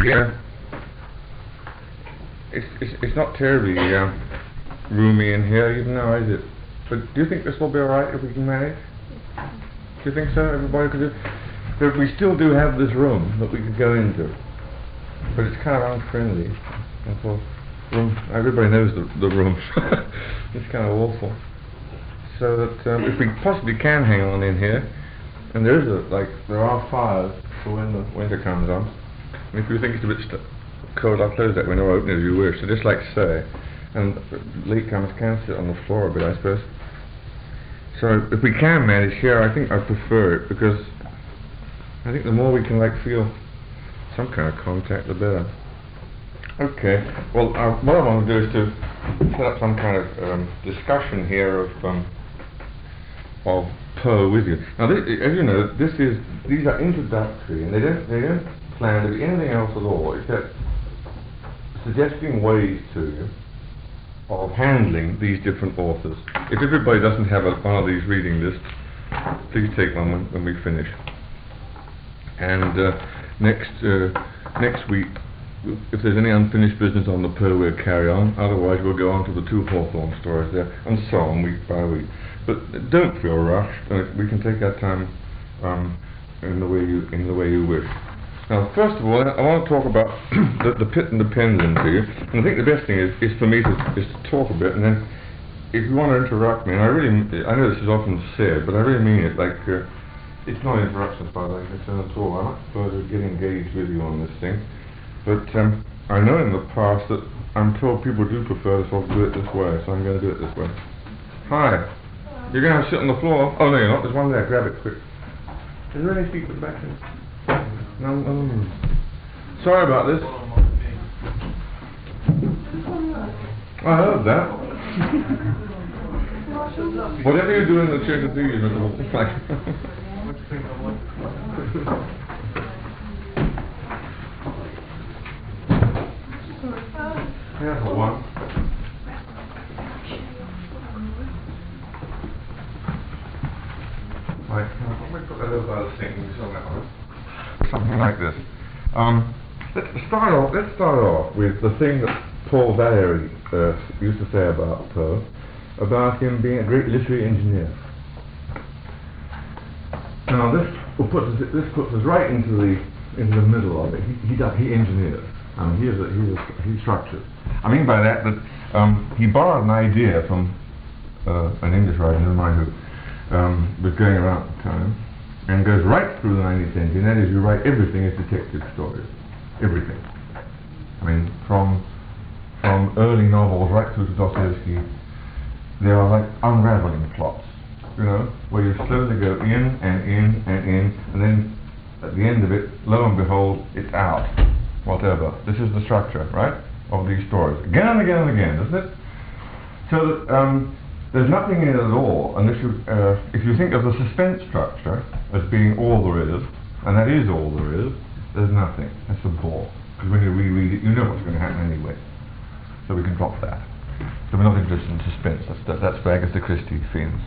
it's not terribly roomy in here, even now, is it? But do you think this will be alright if we can manage? Do you think so, everybody? Because we still do have this room that we could go into, but it's kind of unfriendly. Of course, everybody knows the room. It's kind of awful. So that if we possibly can hang on in here, and there are fires for when the winter comes on. And if you think it's a bit cold, I'll close that window or open it as you wish. So just like say, and latecomers can sit on the floor a bit, I suppose. So if we can manage here, I think I prefer it, because I think the more we can feel some kind of contact, the better. Okay. Well, what I want to do is to set up some kind of discussion here of Poe with you. Now, as you know, these are introductory, and they don't plan to be anything else at all except suggesting ways to you of handling these different authors. If everybody doesn't have one of these reading lists, please take one when we finish. And next week, if there's any unfinished business on the Poe, we'll carry on. Otherwise, we'll go on to the 2 Hawthorne stories there, and so on, week by week. But don't feel rushed. We can take our time in the way you wish. Now, first of all, I want to talk about the pit and the pendulum to you. And I think the best thing is for me to talk a bit, and then if you want to interrupt me, and I know this is often said, but I really mean it. It's not interruptions, by the way, at all. I much prefer to get engaged with you on this thing. But I know in the past that I'm told people do prefer to sort of do it this way, so I'm going to do it this way. Hi. You're going to sit on the floor? Oh, no, you're not. There's one there. Grab it quick. Is there any people back there? No. Sorry about this. I heard that. Whatever you do in the church of thieves, here's the one. Right, let me put that over the sink and something like this. Let's start off with the thing that Paul Valéry used to say about Poe, about him being a great literary engineer. Now this puts us right into the middle of it. He engineers. He structures. I mean by that he borrowed an idea from an English writer, never mind who, was going around at the time, and goes right through the 19th century, and that is, you write everything as detective stories. Everything. I mean, from early novels right through to Dostoevsky, they are like unraveling plots, where you slowly go in and in and in, and then at the end of it, lo and behold, it's out. Whatever. This is the structure, right, of these stories. Again and again and again, isn't it? So that there's nothing in it at all, and if you think of the suspense structure as being all there is, and that is all there is, there's nothing. That's a bore. Because when you reread it, you know what's going to happen anyway. So we can drop that. So we're not interested in suspense. That's for Agatha Christie fiends.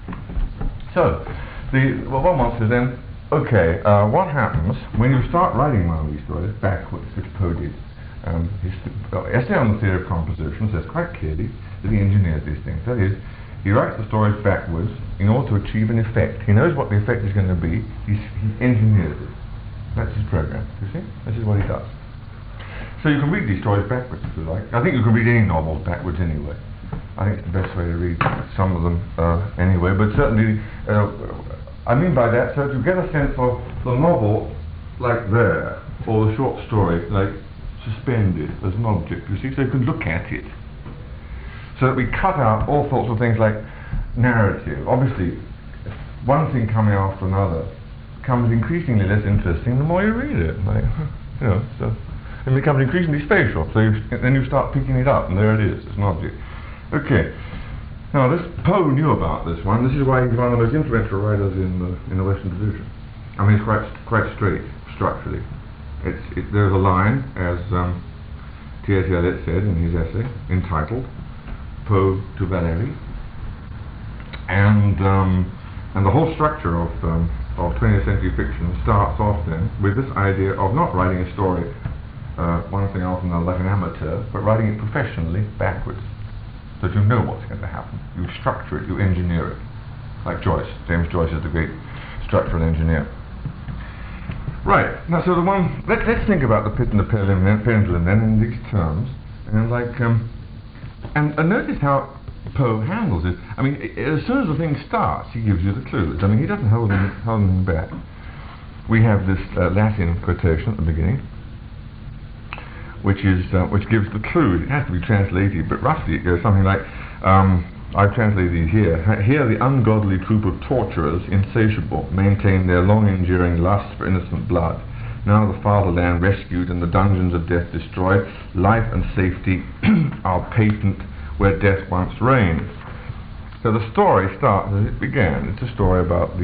So, what one wants is then, okay, what happens when you start writing one of these stories backwards, which Poe did? His essay on the theory of composition says quite clearly that he engineers these things. That is, he writes the stories backwards in order to achieve an effect. He knows what the effect is going to be. He engineers it. That's his program. You see? This is what he does. So you can read these stories backwards if you like. I think you can read any novels backwards anyway. I think it's the best way to read some of them anyway. But certainly, I mean by that, so to get a sense of the novel like there, or the short story like suspended as an object, you see, so you can look at it. So that we cut out all sorts of things like narrative. Obviously, one thing coming after another becomes increasingly less interesting the more you read it. So it becomes increasingly spatial. So then you start picking it up, and there it is. It's an object. Okay. Now, Poe knew about this one. This is why he's one of the most influential writers in the Western tradition. I mean, it's quite straight structurally. There's a line, as T.S. Eliot said in his essay, entitled Poe to Valéry, and the whole structure of 20th century fiction starts off then with this idea of not writing a story one thing after another like an amateur, but writing it professionally backwards, so that you know what's going to happen. You structure it, you engineer it. Like Joyce. James Joyce is the great structural engineer. Right, now so let's think about the pit and the pendulum then in these terms, and and notice how Poe handles it. I mean, as soon as the thing starts, he gives you the clues. I mean, he doesn't hold them back. We have this Latin quotation at the beginning, which gives the clue. It has to be translated, but roughly it goes something like, I've translated these here. Here the ungodly troop of torturers, insatiable, maintain their long-enduring lust for innocent blood. Now the fatherland rescued and the dungeons of death destroyed, life and safety are patent where death once reigned. So the story starts as it began. It's a story about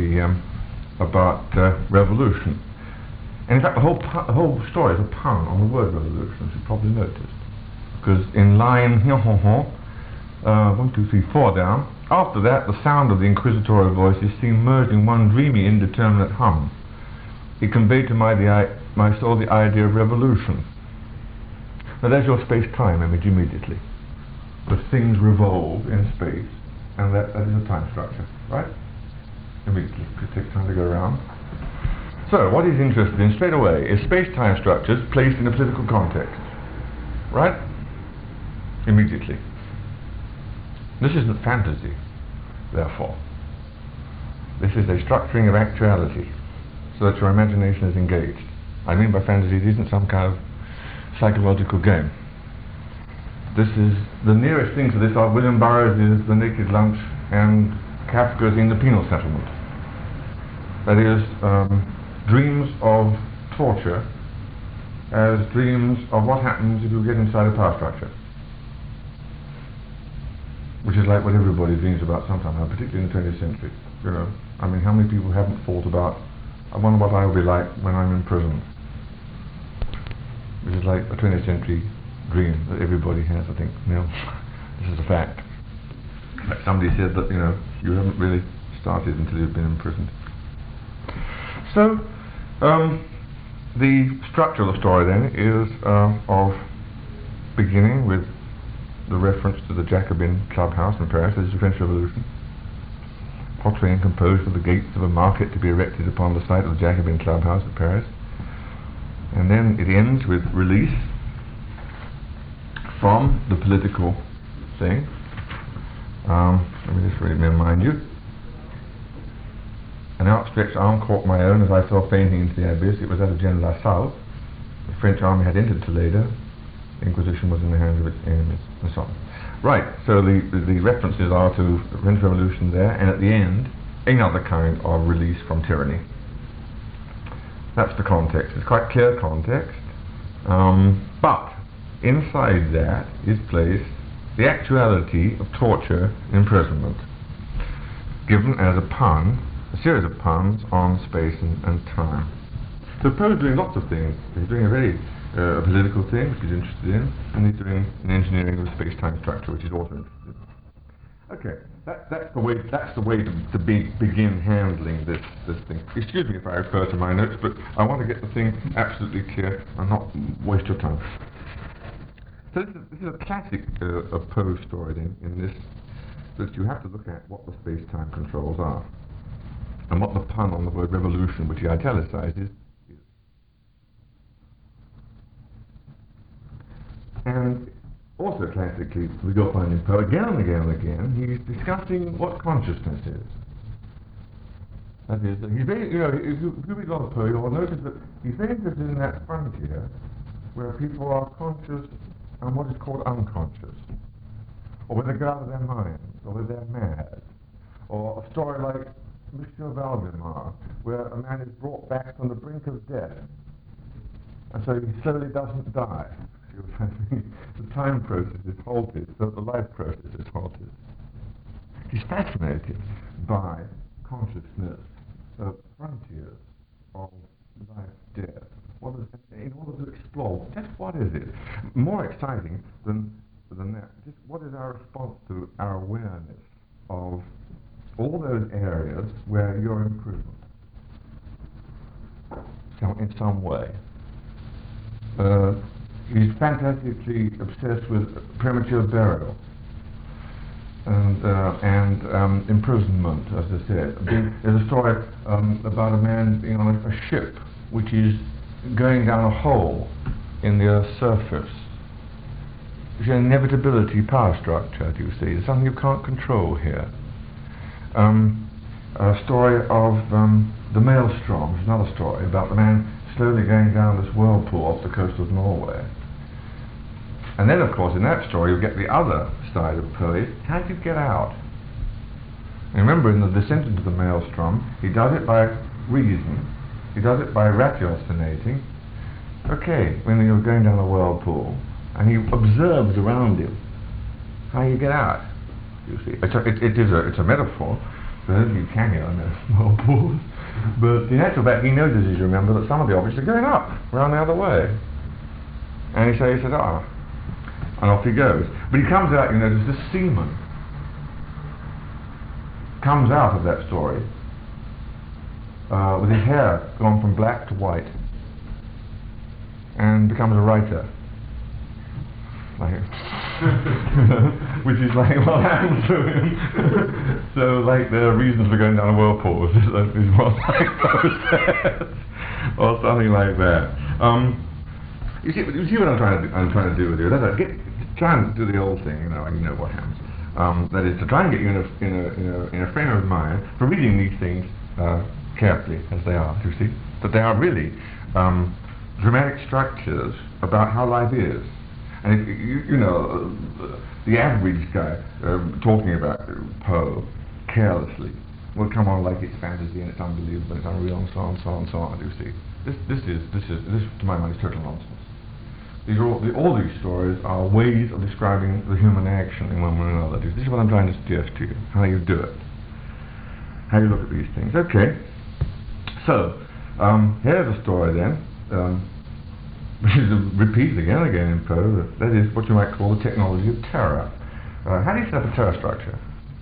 revolution. And in fact, the whole story is a pun on the word revolution, as you probably noticed. Because in line 1, 2, 3, 4 down, after that the sound of the inquisitorial voice is seen merged in one dreamy, indeterminate hum. It conveyed to my soul the idea of revolution. Now there's your space-time image immediately. The things revolve in space, and that is a time structure, right? Immediately, because it takes time to go around. So, what he's interested in straight away is space-time structures placed in a political context, right? Immediately. This isn't fantasy, therefore. This is a structuring of actuality, so that your imagination is engaged. I mean by fantasy, it isn't some kind of psychological game. This is, the nearest thing to this are William Burroughs' The Naked Lunch and Kafka's In the Penal Settlement. That is, dreams of torture as dreams of what happens if you get inside a power structure. Which is like what everybody dreams about sometime, particularly in the 20th century. You know, I mean, how many people haven't thought about, I wonder what I will be like when I'm in prison? Which is like a 20th century dream that everybody has, I think. You know, this is a fact. Like somebody said that, you know, you haven't really started until you've been imprisoned. So, the structure of the story then is of beginning with the reference to the Jacobin clubhouse in Paris. This is the French Revolution. Quatrain composed for the gates of a market to be erected upon the site of the Jacobin clubhouse at Paris. And then it ends with release from the political thing. Let me just remind you. An outstretched arm caught my own as I fell fainting into the abyss. It was that of General Lasalle. The French army had entered Toledo. The Inquisition was in the hands of its enemies, and so on. Right, so the references are to the French Revolution there, and at the end, another kind of release from tyranny. That's the context. It's quite clear context. But inside that is placed the actuality of torture, imprisonment, given as a pun, a series of puns on space and time. So Poe's doing lots of things. He's doing a political thing, which he's interested in, and he's doing an engineering of the space-time structure, which he's also interested in. Okay, that's the way to begin handling this thing. Excuse me if I refer to my notes, but I want to get the thing absolutely clear and not waste your time. So this is a classic of Poe's story then, in this, that you have to look at what the space-time controls are, and what the pun on the word revolution, which he italicized, is. And also classically, we go find in Poe again and again and again, he's discussing what consciousness is. That is, he's very, you know, if you read a lot of Poe, you'll notice that he's very interested in that frontier where people are conscious and what is called unconscious, or whether they go out of their minds, or whether they're mad, or a story like Monsieur Valdemar, where a man is brought back from the brink of death, and so he slowly doesn't die. The time process is halted, so the life process is halted. He's fascinated by consciousness, the frontiers of life, death. What is it, in order to explore just what is it? More exciting than that, just what is our response to our awareness of all those areas where you're imprisoned, in some way. he's fantastically obsessed with premature burial and imprisonment, as I said. There's a story about a man being on a ship which is going down a hole in the Earth's surface. It's an inevitability power structure, do you see? It's something you can't control here. A story of the Maelstrom is another story about the man slowly going down this whirlpool off the coast of Norway. And then, of course, in that story you get the other side of Poe. How do you get out? And remember, in the descent into the Maelstrom, he does it by reason. He does it by ratiocinating. Okay, when you're going down a whirlpool, and he observes around him how you get out. You see, it's a metaphor. For those of you can get on those whirlpools, but in actual fact, he notices, you remember, that some of the objects are going up, around the other way. And he says, and off he goes. But he comes out, you notice, this seaman comes out of that story with his hair gone from black to white, and becomes a writer. Which is like what happens to him. So, like, the reasons for going down a whirlpool is what like says, or something like that. You see what I'm trying to do with you. Try and do the old thing, you know what happens. That is to try and get you in a frame of mind for reading these things carefully as they are. You see that they are really dramatic structures about how life is. And if you know, the average guy talking about Poe carelessly will come on like it's fantasy and it's unbelievable, it's unreal, and so on, so on, so on. You see, this to my mind is total nonsense. All these stories are ways of describing the human action in one way or another. This is what I'm trying to suggest to you: how you do it, how you look at these things. Okay, so here's a story then. Which is repeated again and again in Poe. That is what you might call the technology of terror. How do you set up a terror structure?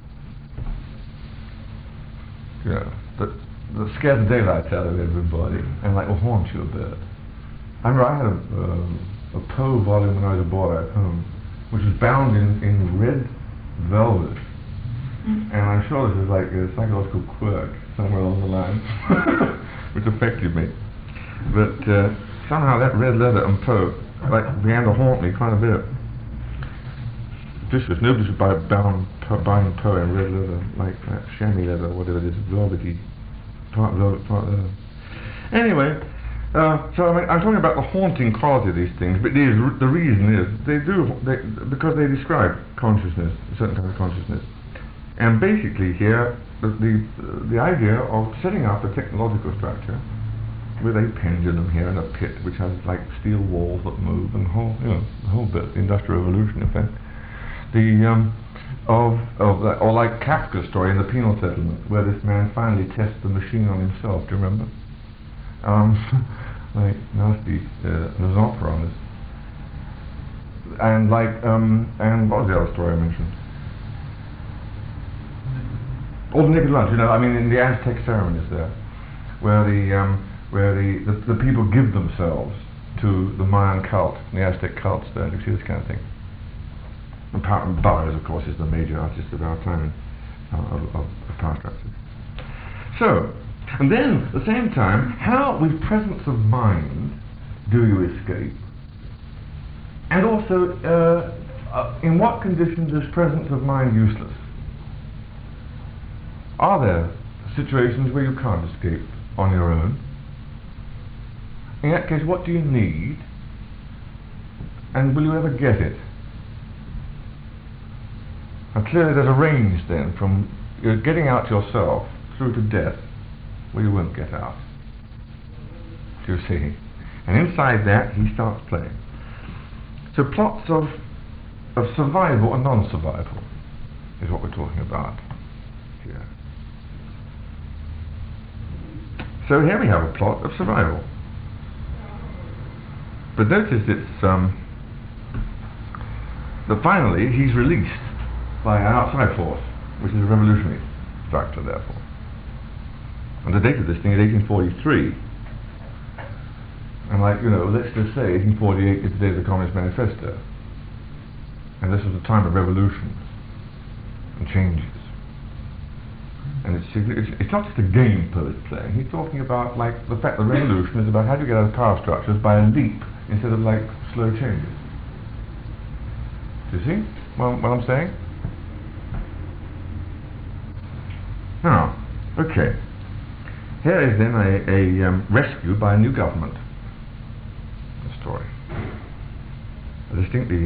You know, that scares the daylights out of everybody and like will haunt you a bit. I remember I had a Poe volume when I was a boy at home, which was bound in red velvet. And I'm sure this is like a psychological quirk somewhere along the line, which affected me. But somehow that red leather and Poe began to haunt me quite a bit. Nobody should buying Poe in red leather, like that chamois leather, whatever it is, velvety, part velvet, part leather. Anyway, so I'm talking about the haunting quality of these things, but the reason is because they describe consciousness, a certain kind of consciousness. And basically here, the idea of setting up a technological structure with a pendulum here and a pit which has like steel walls that move and the whole bit, the Industrial Revolution, in fact. Or like Kafka's story in The Penal Settlement, where this man finally tests the machine on himself. Do you remember? Like nasty Nazanthra on this. And and what was the other story I mentioned? All the naked lunch. I mean, in the Aztec ceremonies there, where the people give themselves to the Mayan cult, the Aztec cults there. You see this kind of thing. And Barres, of course, is the major artist of our time of power structures. So, and then at the same time, how with presence of mind do you escape? And also, in what conditions is presence of mind useless? Are there situations where you can't escape on your own? In that case, what do you need? And will you ever get it? And clearly there's a range then from getting out yourself through to death, where you won't get out. Do you see? And inside that he starts playing. So plots of survival and non-survival is what we're talking about here. So here we have a plot of survival. But notice it's that finally he's released by an outside force, which is a revolutionary structure, therefore. And the date of this thing is 1843. And like, you know, let's just say 1848 is the day of the Communist Manifesto. And this was a time of revolutions and changes. And it's not just a game Poe is playing. He's talking about like the fact that revolution is about how do you get out of power structures by a leap instead of like slow changes. Do you see what I'm saying? Now, okay. Here is then a rescue by a new government. The story. A distinctly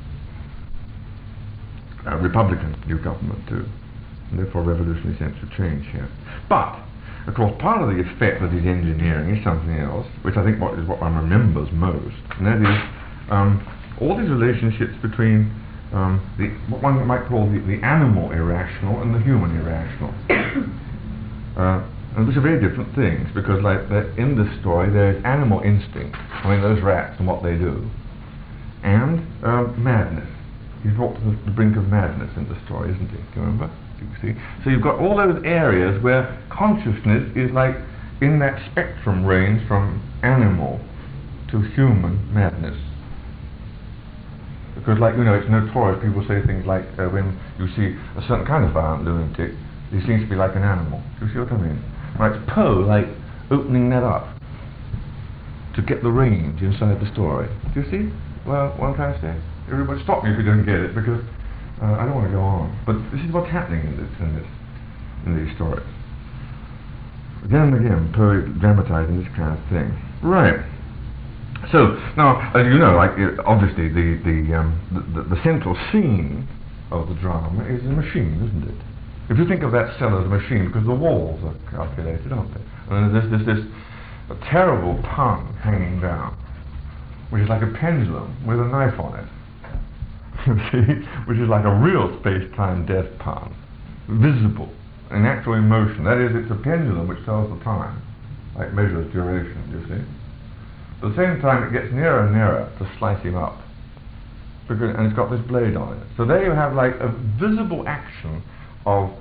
Republican new government too. And therefore revolutionary sense of change here. But, of course, part of the effect that he's engineering is something else, which I think is what one remembers most, and that is all these relationships between what one might call the animal irrational and the human irrational. And these are very different things, because like in this story there is animal instinct, I mean those rats and what they do, and madness. He's brought to the brink of madness in the story, isn't he? Do you remember? You see? So you've got all those areas where consciousness is like in that spectrum range from animal to human madness. Because like, you know, it's notorious, people say things like when you see a certain kind of violent lunatic, he seems to be like an animal. Do you see what I mean? Right, it's Poe like opening that up to get the range inside the story. Do you see what I'm trying to say? Everybody stop me if you don't get it, because I don't want to go on. But this is what's happening in these stories. Again and again, Poe dramatizing this kind of thing. Right. So now, as you know, like obviously the central scene of the drama is the machine, isn't it? If you think of that cell as a machine, because the walls are calculated, aren't they? And there's this terrible tongue hanging down, which is like a pendulum with a knife on it. You see, which is like a real space-time death pun, visible, in actual emotion. That is, it's a pendulum which tells the time, like measures duration, you see. But at the same time, it gets nearer and nearer to slice him up, and it's got this blade on it. So there you have like a visible action of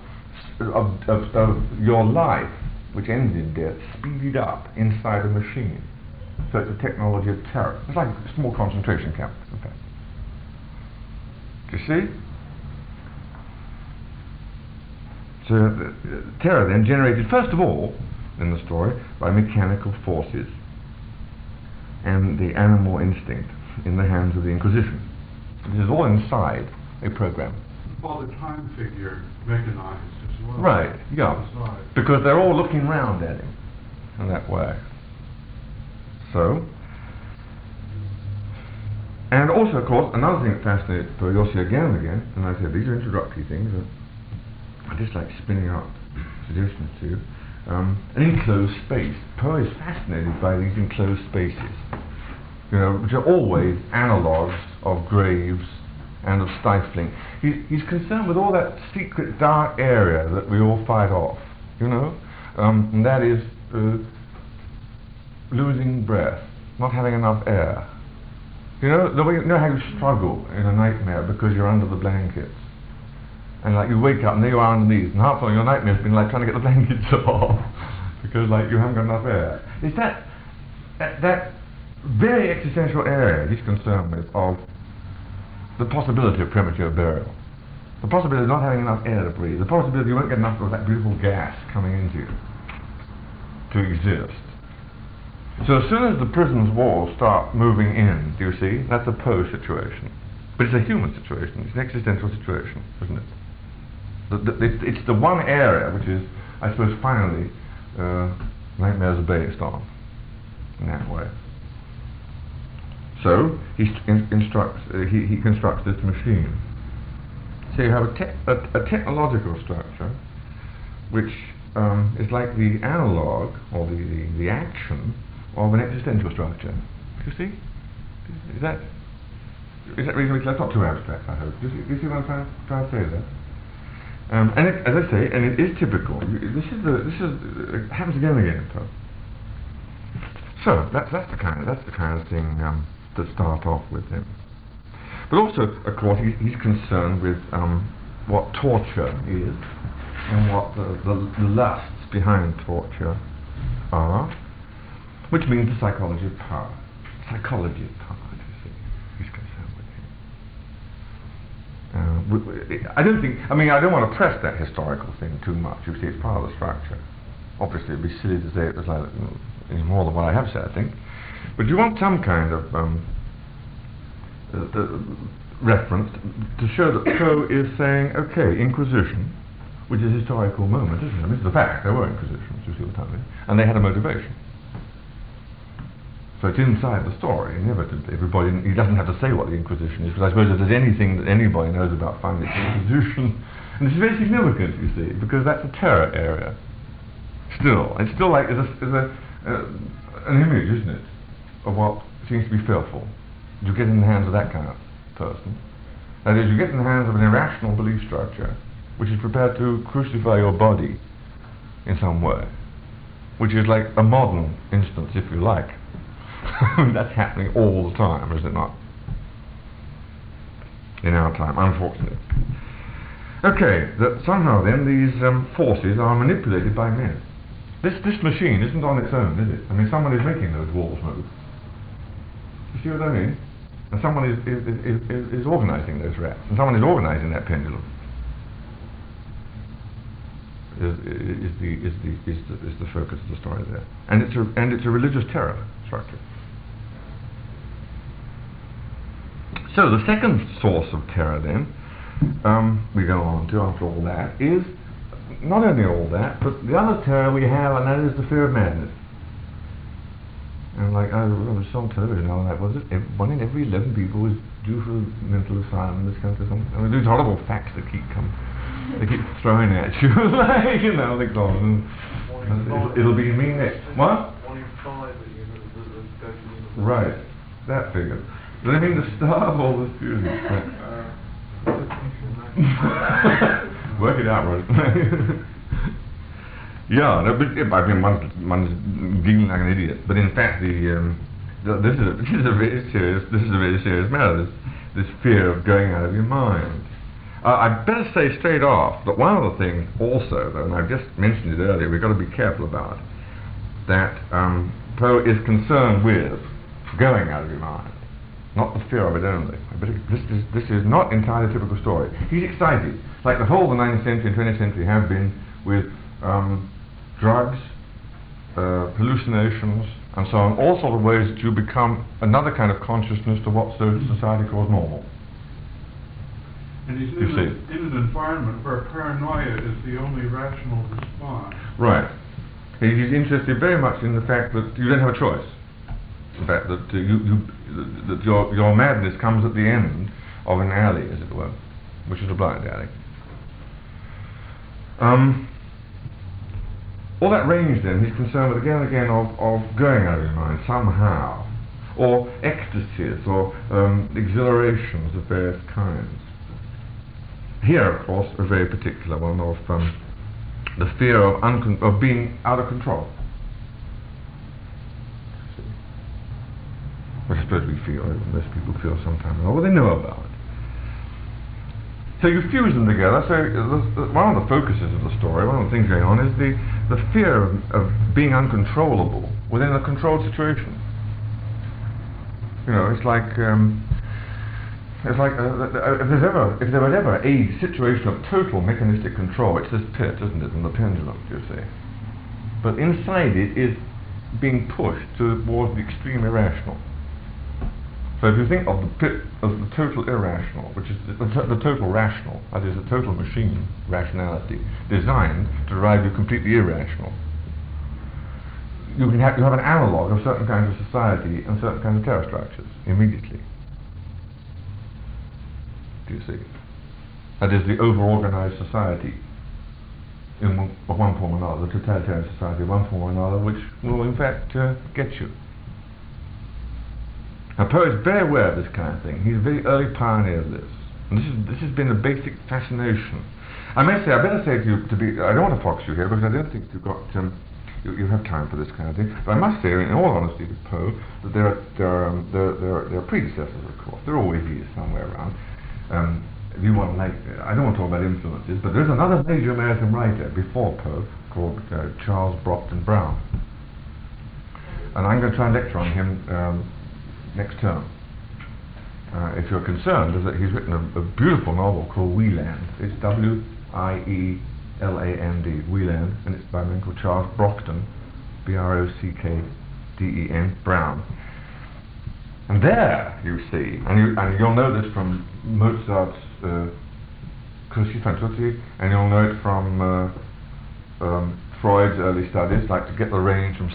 your life, which ends in death, speeded up inside a machine. So it's a technology of terror. It's like a small concentration camp, in fact. Do you see? So terror then generated first of all in the story by mechanical forces and the animal instinct in the hands of the Inquisition. This is all inside a program. Well, the time figure mechanized as well. Right, yeah. Because they're all looking round at him in that way. So, and also, of course, another thing that fascinates Poe, you'll see again and again, and I said these are introductory things, I just like spinning out suggestions to you. An enclosed space. Poe is fascinated by these enclosed spaces, you know, which are always analogues of graves and of stifling. He's concerned with all that secret dark area that we all fight off, you know, and that is losing breath, not having enough air. You know how you struggle in a nightmare because you're under the blankets, and like you wake up and there you are underneath, and half of your nightmare's been like trying to get the blankets off because like you haven't got enough air. It's that very existential area he's concerned with of the possibility of premature burial, the possibility of not having enough air to breathe, the possibility you won't get enough of that beautiful gas coming into you to exist. So as soon as the prison's walls start moving in, do you see, that's a Poe situation. But it's a human situation, it's an existential situation, isn't it? It's the one area which is, I suppose, finally, nightmares are based on, in that way. So, he constructs this machine. So you have a technological structure, which is like the analog, or the action, of an existential structure. Do you see? Is that reasonably clear? That's not too abstract, I hope. Do you see what I'm trying to say there? And it, as I say, and it is typical. This is happens again and again. So that's the kind of thing to start off with him. But also, of course, he's concerned with what torture is and what the lusts behind torture are. which means the psychology of power. Psychology of power, do you see? He's concerned with it. I don't think, I mean, I don't want to press that historical thing too much. You see, it's part of the structure. Obviously, it'd be silly to say it was like any more than what I have said, I think. But you want some kind of reference to show that Poe is saying, okay, Inquisition, which is a historical moment, isn't it? I mean, it's a fact, there were Inquisitions, you see what I mean? And they had a motivation. So it's inside the story, inevitably. He doesn't have to say what the Inquisition is, because I suppose if there's anything that anybody knows about finding the Inquisition, and it's very significant, you see, because that's a terror area. Still, it's still like, an image, isn't it, of what seems to be fearful. You get in the hands of that kind of person. That is, you get in the hands of an irrational belief structure, which is prepared to crucify your body in some way, which is like a modern instance, if you like. That's happening all the time, is it not? In our time, unfortunately. Okay, that somehow then these forces are manipulated by men. This machine isn't on its own, is it? I mean, someone is making those walls move. You see what I mean? And someone is organising those rats, and someone is organising that pendulum. Is the focus of the story there, and it's a religious terror structure. So the second source of terror then we go on to after all that is not only all that, but the other terror we have, and that is the fear of madness. And like I was on television, how that was it? 1 in every 11 people is due for a mental asylum in this country. I mean, these horrible facts that keep coming. They keep throwing at you, like, you know, they go on. It'll be me next. What? 1 in 5 that you go to university. Right, that figure. Does that mean to starve all the students? Work it out, right? Yeah, no, but I mean, one's giggling like an idiot. But in fact, this is a very serious matter. This fear of going out of your mind. I'd better say straight off that one of the things also, though, and I've just mentioned it earlier, we've got to be careful about, that Poe is concerned with going out of your mind, not the fear of it only. But this is not entirely a typical story. He's excited, like the whole of the 19th century and 20th century have been, with drugs, hallucinations, and so on, all sort of ways that you become another kind of consciousness to what society calls normal. And he's in an environment where paranoia is the only rational response. Right. He's interested very much in the fact that you don't have a choice. The fact that that your madness comes at the end of an alley, as it were, which is a blind alley. All that range then, he's concerned with again and again of going out of your mind somehow, or ecstasies, or exhilarations of various kinds. Here, of course, a very particular one of the fear of being out of control. I suppose we feel it, most people feel sometimes, well, they know about it. So you fuse them together. So one of the focuses of the story, one of the things going on, is the fear of being uncontrollable within a controlled situation. You know, it's like if there was ever a situation of total mechanistic control, it's this pit, isn't it, and the pendulum, you see. But inside it is being pushed towards the extreme irrational. So if you think of the pit as the total irrational, which is the total rational, that is the total machine rationality, designed to drive you completely irrational, you have an analogue of certain kinds of society and certain kinds of terror structures immediately. Do you see? That is the over-organized society of one form or another, the totalitarian society of one form or another, which will in fact get you. Now, Poe is very aware of this kind of thing. He's a very early pioneer of this. And this has been a basic fascination. I better say to you, I don't want to fox you here, because I don't think you've got, you have time for this kind of thing. But I must say, in all honesty with Poe, that there are predecessors, of course. There always is somewhere around. If you want, I don't want to talk about influences, but there's another major American writer before Poe called Charles Brockden Brown. and I'm going to try and lecture on him next term. If you're concerned, is that he's written a beautiful novel called Wieland. It's W-I-E-L-A-N-D, Wieland, and it's by a man called Charles Brockden, B-R-O-C-K-D-E-N, Brown. And there, you see, and you'll know this from Mozart's Così fan tutte, and you'll know it from Freud's early studies, like to get the range from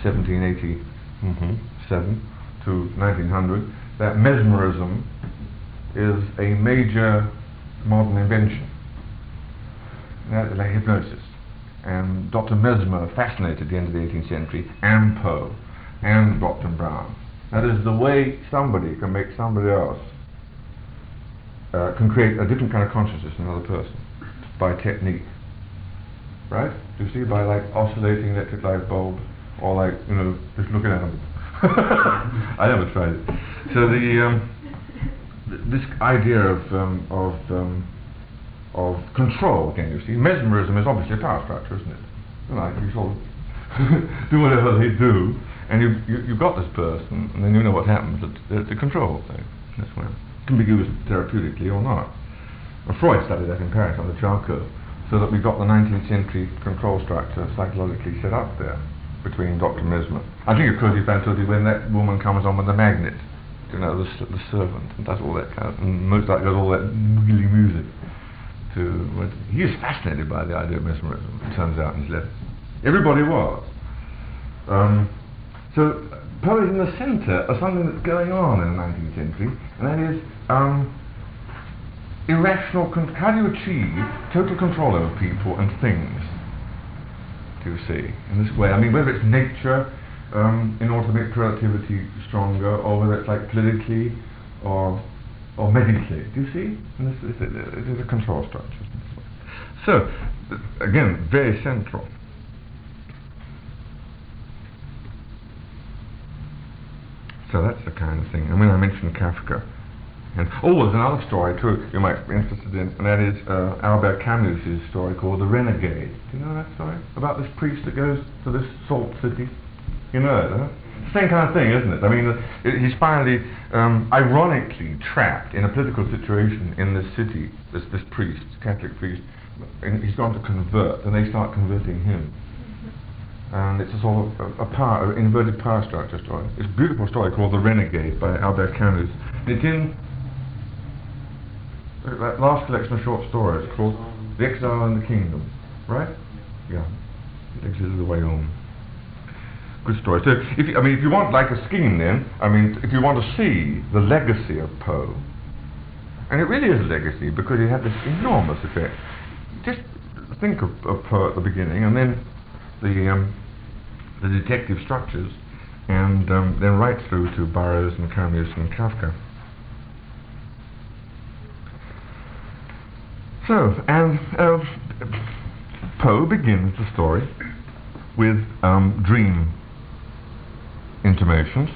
1787 to 1900, that mesmerism is a major modern invention, like hypnosis. And Dr. Mesmer fascinated the end of the 18th century, and Poe, and Dr. Brown. That is the way somebody can make somebody else, can create a different kind of consciousness in another person, by technique. Right? Do you see? By like oscillating electric light bulbs, or like, you know, just looking at them. I never tried it. So this idea of control, again, you see, mesmerism is obviously a power structure, isn't it? Like you sort of do whatever they do, and you've got this person, and then you know what happens. It's a control thing. That's why it can be used therapeutically or not. Well, Freud studied that in Paris on the Charcot, so that we got the 19th century control structure psychologically set up there between Dr. Mesmer. I think of Così fan tutte when that woman comes on with the magnet, you know, the servant, and does all that kind of, and Mozart does all that wiggly music. He was fascinated by the idea of mesmerism, it turns out in his letters. Everybody was. So Poe is in the centre of something that's going on in the 19th century, and that is irrational. How do you achieve total control over people and things? Do you see? In this way, I mean, whether it's nature, in order to make productivity stronger, or whether it's like politically or medically. Do you see? And this is a control structure. So, again, very central. So that's the kind of thing. I mean, I mentioned Kafka. And there's another story too you might be interested in, and that is Albert Camus' story called The Renegade. Do you know that story? About this priest that goes to this salt city. You know it, huh? Same kind of thing, isn't it? I mean, he's finally, ironically, trapped in a political situation in this city, this priest, Catholic priest, and he's gone to convert, and they start converting him. And it's a sort of an inverted power structure story. It's a beautiful story called The Renegade by Albert Camus. It's in that last collection of short stories called The Exile and the Kingdom, right? Yeah, The Exile is the Way Home. Good story. So, if you want like a scheme, then if you want to see the legacy of Poe, and it really is a legacy because he had this enormous effect. Just think of Poe at the beginning, and then the detective structures, and then right through to Burroughs and Camus and Kafka. So, and Poe begins the story with dream intimations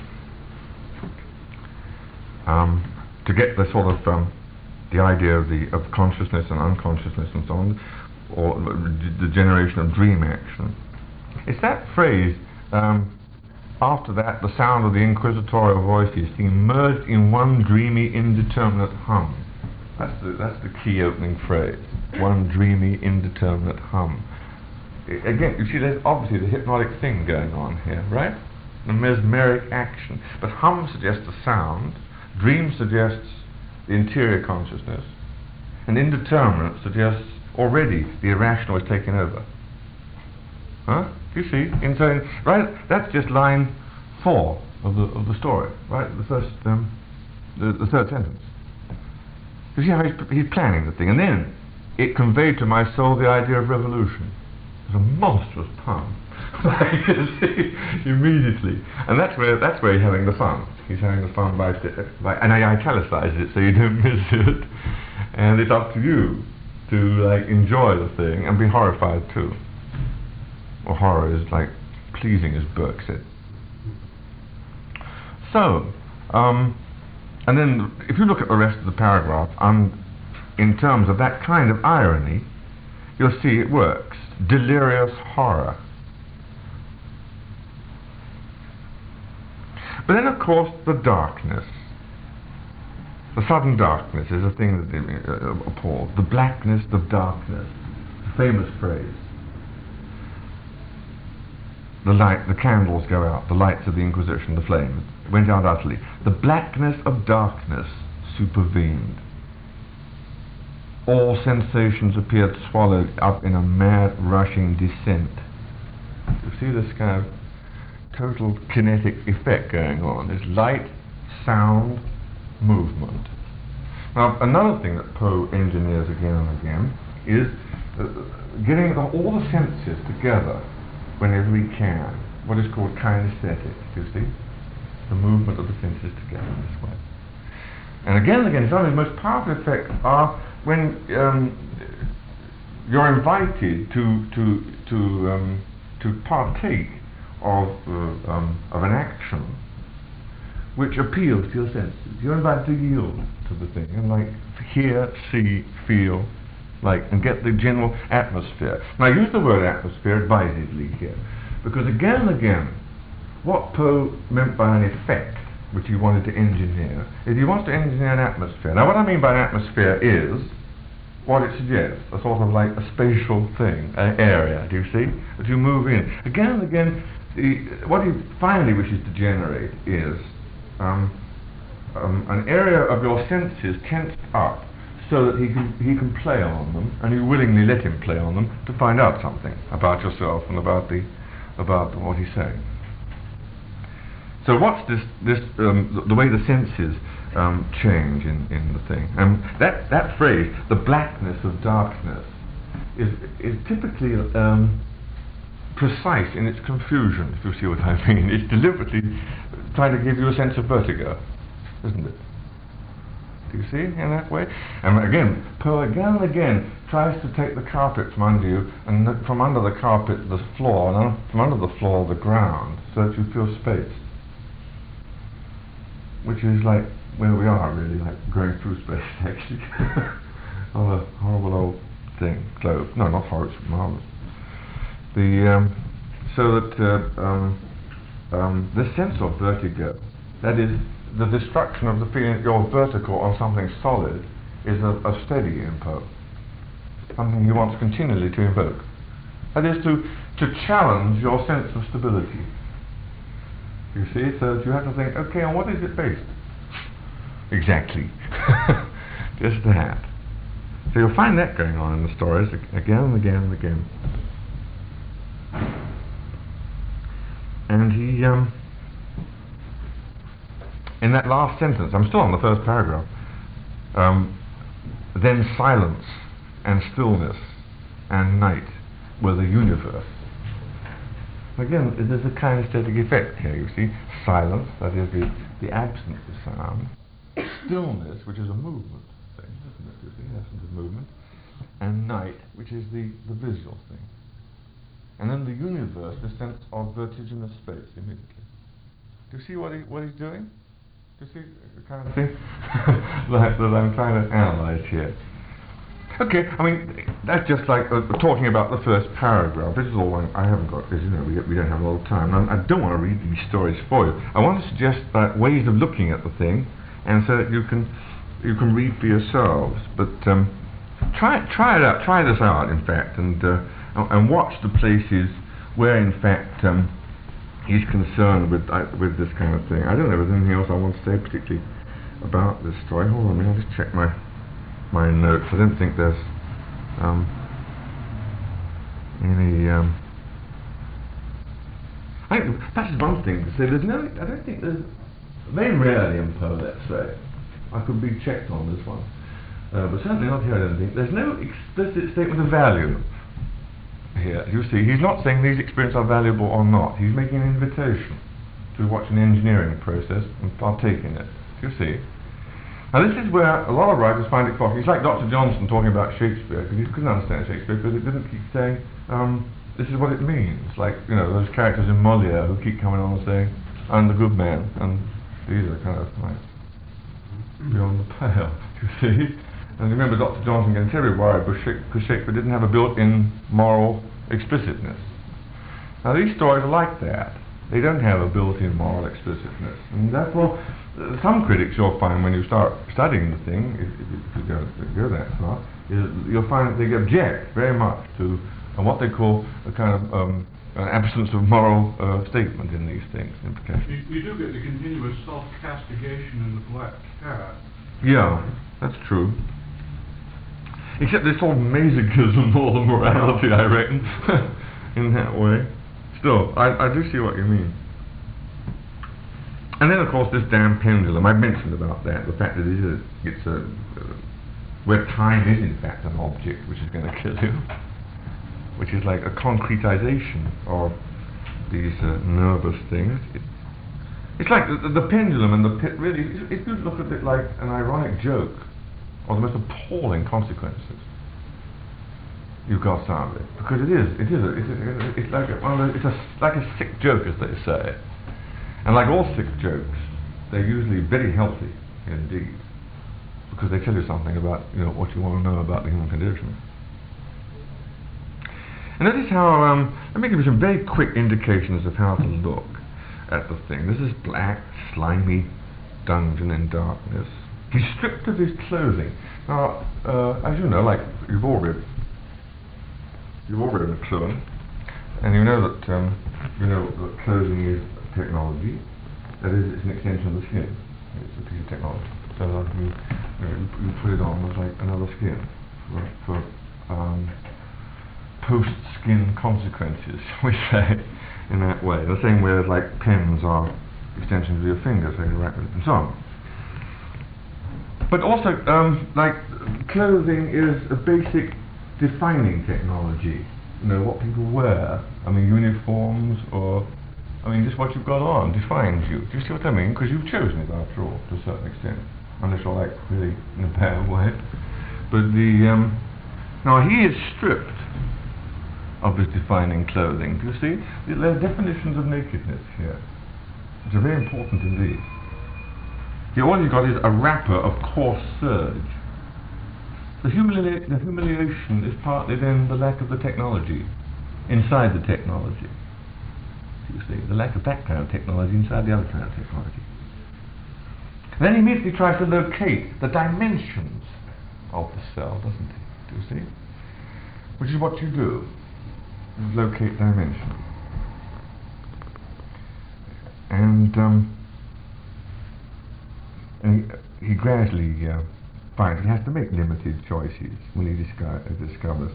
to get the sort of the idea of consciousness and unconsciousness and so on, or the generation of dream action. It's that phrase, after that, the sound of the inquisitorial voices seem merged in one dreamy, indeterminate hum. That's the key opening phrase. One dreamy, indeterminate hum. Again, you see, there's obviously the hypnotic thing going on here, right? The mesmeric action. But hum suggests the sound, dream suggests the interior consciousness, and indeterminate suggests already the irrational is taking over. Huh? Do you see? Right? That's just line 4 of the story, right? The first, the third sentence. You see how he's planning the thing, and then it conveyed to my soul the idea of revolution. It's a monstrous pun. You see, immediatly, and that's where he's having the fun. He's having the fun by and I italicise it so you don't miss it. And it's up to you to like enjoy the thing and be horrified too. Or horror is like pleasing, as Burke said. So, and then if you look at the rest of the paragraph, in terms of that kind of irony, you'll see it works. Delirious horror. But then, of course, the darkness. The sudden darkness is a thing that appalls. The blackness of darkness. A famous phrase. The candles go out, the lights of the Inquisition, the flames, went out utterly. The blackness of darkness supervened. All sensations appeared swallowed up in a mad, rushing descent. You see this kind of total kinetic effect going on. There's light, sound, movement. Now, another thing that Poe engineers again and again is getting all the senses together whenever he can. What is called kinesthetic, you see? The movement of the senses together in this way. And again, some of the most powerful effects are when you're invited to partake of an action which appeals to your senses. You're invited to yield to the thing and like hear, see, feel, and get the general atmosphere. Now, I use the word atmosphere advisedly here, because again and again, what Poe meant by an effect, which he wanted to engineer, is he wants to engineer an atmosphere. Now, what I mean by an atmosphere is what it suggests, a sort of like a spatial thing, an area, do you see, that you move in. Again and again, what he finally wishes to generate is an area of your senses tensed up so that he can play on them, and you willingly let him play on them to find out something about yourself and about what he's saying. So watch the way the senses change in the thing. And that phrase, the blackness of darkness, is typically precise in its confusion, if you see what I mean. It's deliberately trying to give you a sense of vertigo, isn't it? Do you see in that way? And again, Poe again and again tries to take the carpet from under you, and from under the carpet the floor, and from under the floor the ground, so that you feel space. Which is like where we are, really, like going through space, actually. On a horrible old thing, globe. No, not horrible, it's marvelous. So that this sense of vertigo, that is, the destruction of the feeling that you're vertical on something solid, is a steady in Poe. Something he wants continually to invoke. That is, to challenge your sense of stability. You see, so that you have to think, okay, on what is it based? Exactly. Just that. So you'll find that going on in the stories again and again and again. And he, in that last sentence, I'm still on the first paragraph, then silence and stillness and night were the universe. Again, there's a kinesthetic effect here, you see. Silence, that is the absence of sound. Stillness, which is a movement thing, isn't it? You see, the absence of movement. And night, which is the visual thing. And then the universe, the sense of vertiginous space immediately. Do you see what he's doing? Do you see the kind of thing that I'm trying to analyze here? Okay, I mean, that's just like talking about the first paragraph. This is all I haven't got, because, you know, we don't have a lot of time. And I don't want to read these stories for you. I want to suggest ways of looking at the thing, and so that you can read for yourselves. But try it out. Try this out, in fact, and watch the places where, in fact, he's concerned with this kind of thing. I don't know if there's anything else I want to say particularly about this story. Hold on a minute, I'll just check my notes. I don't think there's any. I think that's one thing to say. I don't think there's very rarely in Poe, let's say. I could be checked on this one, but certainly not here. I don't think there's no explicit statement of value here. You see, he's not saying these experiences are valuable or not. He's making an invitation to watch an engineering process and partake in it. You see. Now this is where a lot of writers find it foggy. It's like Dr. Johnson talking about Shakespeare, because he couldn't understand Shakespeare because it didn't keep saying, this is what it means. Like, you know, those characters in Molière who keep coming on and saying, I'm the good man, and these are kind of like beyond the pale, you see. And remember Dr. Johnson getting terribly worried because Shakespeare didn't have a built-in moral explicitness. Now these stories are like that. They don't have a built-in moral explicitness. And therefore, some critics you'll find when you start studying the thing, if you go that far, you'll find that they object very much to what they call a kind of an absence of moral statement in these things. You do get the continuous self-castigation in the black cat. Yeah, that's true. Except there's sort of masochism more than morality, I reckon, in that way. Still, I do see what you mean. And then, of course, this damn pendulum. I mentioned about that, the fact that it's where time is, in fact, an object which is going to kill you, which is like a concretization of these nervous things. It's like the pendulum and the pit, really, if you look at it like an ironic joke, or the most appalling consequences you've got out of it, because it's like a sick joke, as they say, and like all sick jokes, they're usually very healthy indeed, because they tell you something about what you want to know about the human condition. And notice how let me give you some very quick indications of how to look at the thing. This is black, slimy dungeon in darkness. He's stripped of his clothing. Now, as you know, like you've all read McLuhan, and you know that clothing is technology. That is, it's an extension of the skin. It's a piece of technology. So you put it on as like another skin for post-skin consequences, we say, in that way. The same way as like pens are extensions of your fingers, so you write with it, and so on. But also, like, clothing is a basic defining technology. What people wear. I mean, uniforms, or, just what you've got on defines you. Do you see what I mean? Because you've chosen it, after all, to a certain extent. Unless you're, like, really in a bad way. But now he is stripped of his defining clothing. Do you see? There are definitions of nakedness here, which are very important indeed. Here, all you've got is a wrapper of coarse serge. The humiliation is partly then the lack of the technology inside the technology. You see, the lack of that kind of technology inside the other kind of technology. Then he immediately tries to locate the dimensions of the cell, doesn't he? Do you see? Which is what you do. You locate dimensions. And he gradually finds he has to make limited choices when he discovers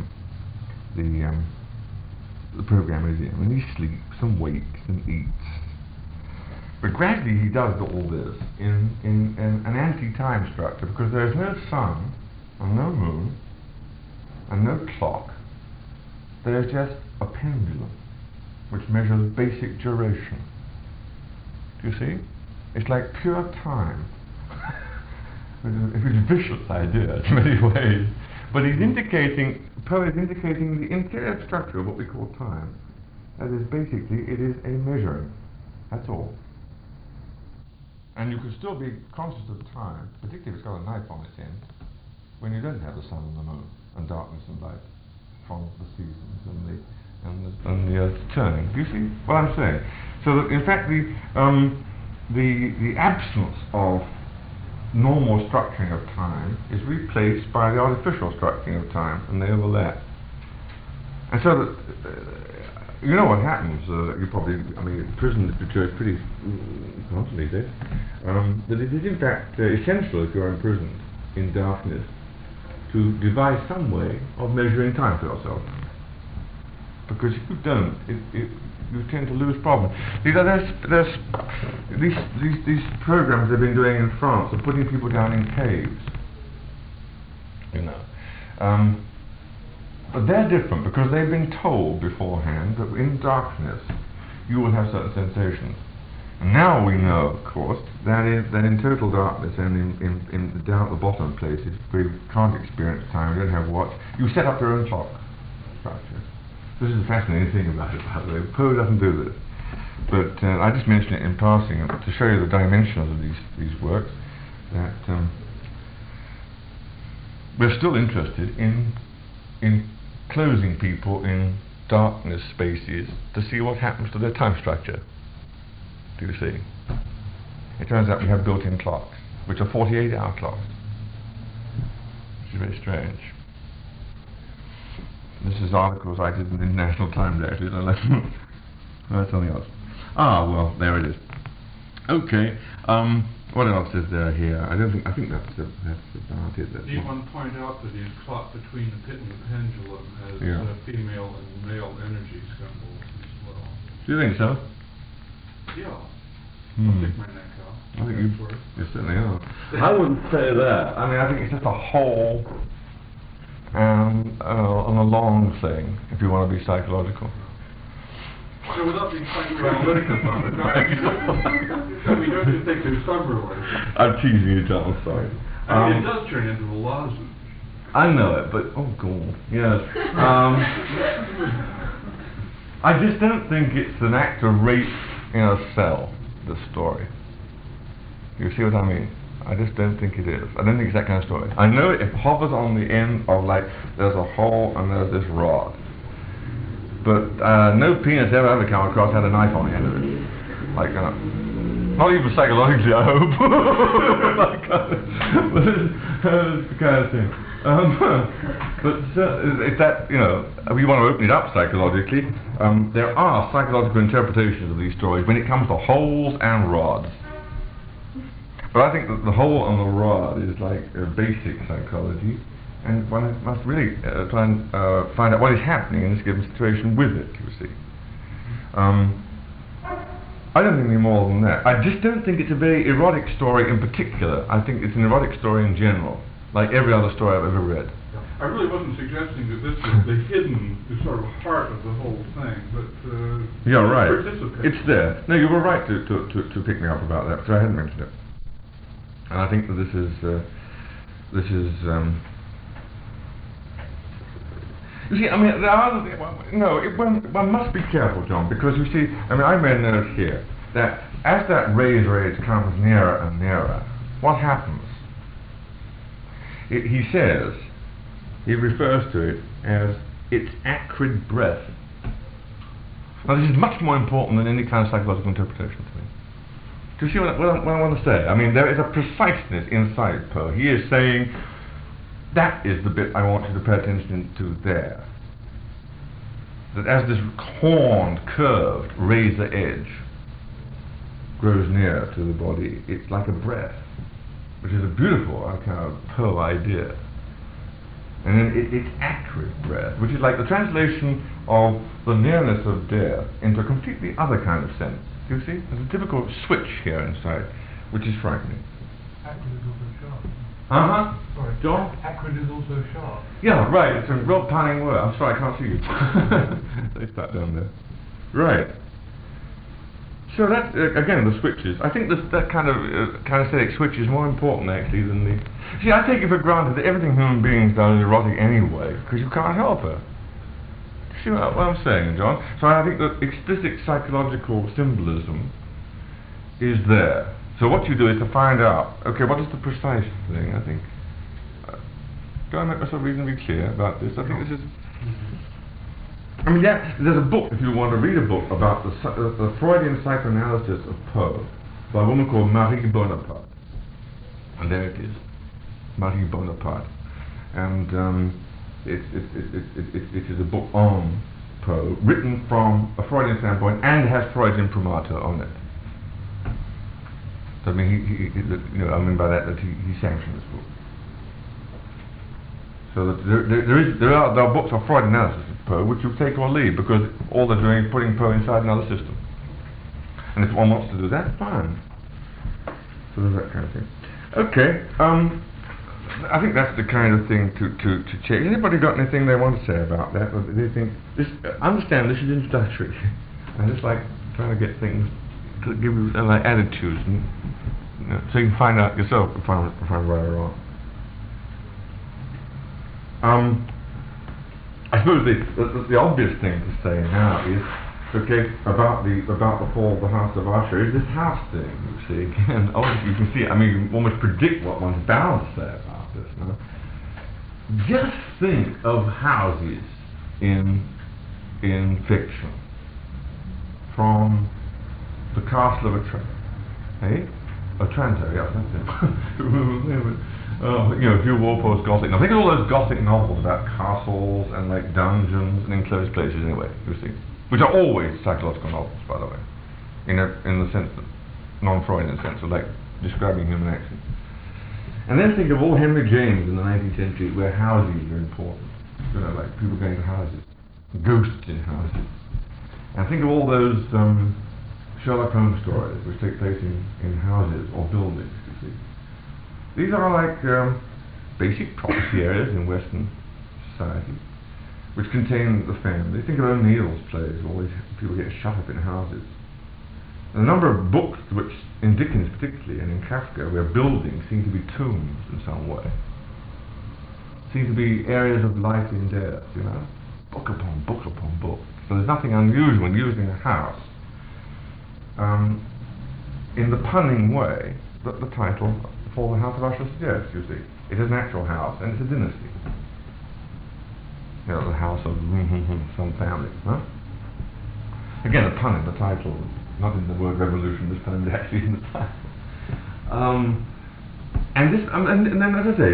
the program is in. When he sleeps and wakes and eats. But gradually he does all this in an anti-time structure, because there is no sun and no moon and no clock. There is just a pendulum which measures basic duration. Do you see? It's like pure time. It's a vicious idea in many ways. But Poe is indicating the interior structure of what we call time. That is, basically, it is a measuring. That's all. And you can still be conscious of time, particularly if it's got a knife on its end, when you don't have the sun and the moon, and darkness and light from the seasons and the earth's turning. Do you see what I'm saying? So that, in fact, the absence of normal structuring of time is replaced by the artificial structuring of time, and they overlap. And so that you know what happens. You probably, prison literature is pretty constantly this. That it is in fact essential, if you are imprisoned in darkness, to devise some way of measuring time for yourself. Because if you don't, you tend to lose problems. These programs they've been doing in France are putting people down in caves. But they're different because they've been told beforehand that in darkness you will have certain sensations. And now we know, of course, that in total darkness and in down at the bottom places where you can't experience time, you don't have watch, you set up your own clock structure. This is the fascinating thing about it, by the way. Poe doesn't do this. But I just mention it in passing to show you the dimensions of these works, that we're still interested in closing people in darkness spaces to see what happens to their time structure. Do you see? It turns out we have built-in clocks, which are 48-hour clocks, which is very strange. This is articles I did in the National Times, actually. So that's something else. Ah, well, there it is. Okay. What else is there here? I think that's about it. Do you want to point out that his clock between the pit and the pendulum has female and male energy symbols as well? Do you think so? Yeah. I'll stick my neck out. I think you certainly are. I wouldn't say that. I mean, I think it's just a whole and a long thing, if you want to be psychological. So without being psychoanalytical about it, don't you think there's some relation? I'm teasing you, Tom, sorry. I mean, it does turn into a lozenge. I know it, but, oh, God, yes. I just don't think it's an act of rape in a cell, the story. You see what I mean? I just don't think it is. I don't think it's that kind of story. I know it hovers on the end of, like, there's a hole and there's this rod. But no penis ever come across had a knife on the end of it. Like, not even psychologically, I hope. But it's the kind of thing. But if that, if you want to open it up psychologically, there are psychological interpretations of these stories when it comes to holes and rods. But I think that the hole and the rod is like a basic psychology. And one must really try and find out what is happening in this given situation with it, you see. I don't think any more than that. I just don't think it's a very erotic story in particular. I think it's an erotic story in general, like every other story I've ever read. I really wasn't suggesting that this is the hidden, the sort of heart of the whole thing, but yeah, right. Participate. It's there. No, you were right to pick me up about that, because I hadn't mentioned it. And I think that this is you see, I mean, there are other things, one must be careful, John, because you see, I mean, I made a note here that as that razor edge comes nearer and nearer, what happens? He says, he refers to it as its acrid breath. Now, this is much more important than any kind of psychological interpretation to me. Do you see what I want to say? I mean, there is a preciseness inside Poe. He is saying, that is the bit I want you to pay attention to there. That as this horned, curved razor edge grows near to the body, it's like a breath, which is a beautiful kind of Poe idea. And then it's acrid breath, which is like the translation of the nearness of death into a completely other kind of sense. Do you see? There's a typical switch here inside, which is frightening. Acrid is also sharp. Sorry, John? Acrid is also sharp. Yeah, right, it's a real punning word. I'm sorry, I can't see you. They sat down there. Right. So that, again, the switches. I think that kind of kinesthetic switch is more important, actually, than the... See, I take it for granted that everything human beings do is erotic anyway, because you can't help it. See what I'm saying, John? So I think that explicit psychological symbolism is there. So what you do is to find out, okay, what is the precise thing, I think. Do I make myself reasonably clear about this? I think this is... I mean, yeah, there's a book, if you want to read a book, about the Freudian psychoanalysis of Poe, by a woman called Marie Bonaparte. And there it is, Marie Bonaparte. And it is a book on Poe, written from a Freudian standpoint, and has Freud's imprimatur on it. So, I mean, I mean by that he sanctioned this book. So that there are books of Freud analysis of Poe which you take or leave, because all they're doing is putting Poe inside another system. And if one wants to do that, fine. So there's that kind of thing. Okay, I think that's the kind of thing to check. Has anybody got anything they want to say about that? Or they think this? Understand this is introductory. I just like trying to get things to give you like attitudes, and so you can find out yourself if I'm right or wrong. I suppose the obvious thing to say now is, okay, about the fall of the House of Usher, is this house thing, you see. Again, obviously you can see, I mean, you can almost predict what one's bound to say about this, no? Just think of houses in in fiction, from the Castle of Otranto. Hey? Otranto, yes, that's it. You know, Hugh Walpole's Gothic. Now think of all those Gothic novels about castles and like dungeons and enclosed places anyway, you see. Which are always psychological novels, by the way. In the sense that, non-Freudian sense of like describing human action. And then think of all Henry James in the 19th century where houses are important. You know, like people going to houses. Ghosts in houses. And think of all those Sherlock Holmes stories which take place in houses or buildings, you see. These are like basic property areas in Western society which contain the family. Think of O'Neill's plays, all these people get shut up in houses. And a number of books, which in Dickens particularly and in Kafka, where buildings seem to be tombs in some way, seem to be areas of life and death, you know, book upon book upon book. So there's nothing unusual in using a house in the punning way that the title for the House of Usher suggests, you see. It is an actual house and it's a dynasty. You know, the house of some family, huh? Again, a pun in the title, not in the word revolution, this time it's actually in the title. And then, as I say,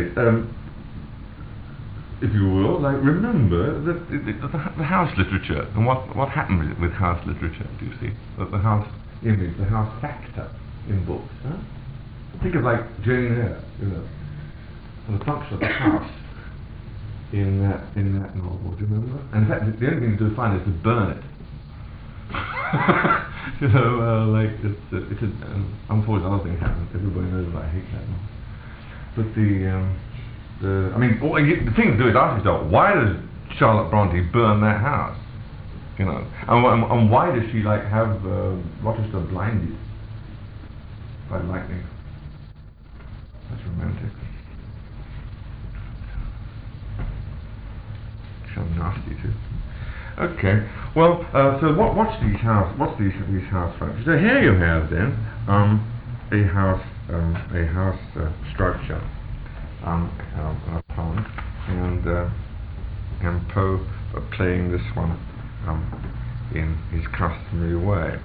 if you will, like, remember that the house literature and what happened with house literature, do you see? That the house image, the house factor in books, huh? Think of like Jane Eyre, you know, and the function of the house in that novel, do you remember? And in fact, the only thing to find is to burn it. You know, like it's unfortunately other things happen. Everybody knows that I hate that novel. But the thing to do is ask yourself, why does Charlotte Bronte burn that house? You know, and why does she like have Rochester blinded by lightning? That's romantic. So nasty too. Okay. Well, so what's these house functions? So here you have then a house structure, a poem, and Poe playing this one in his customary way.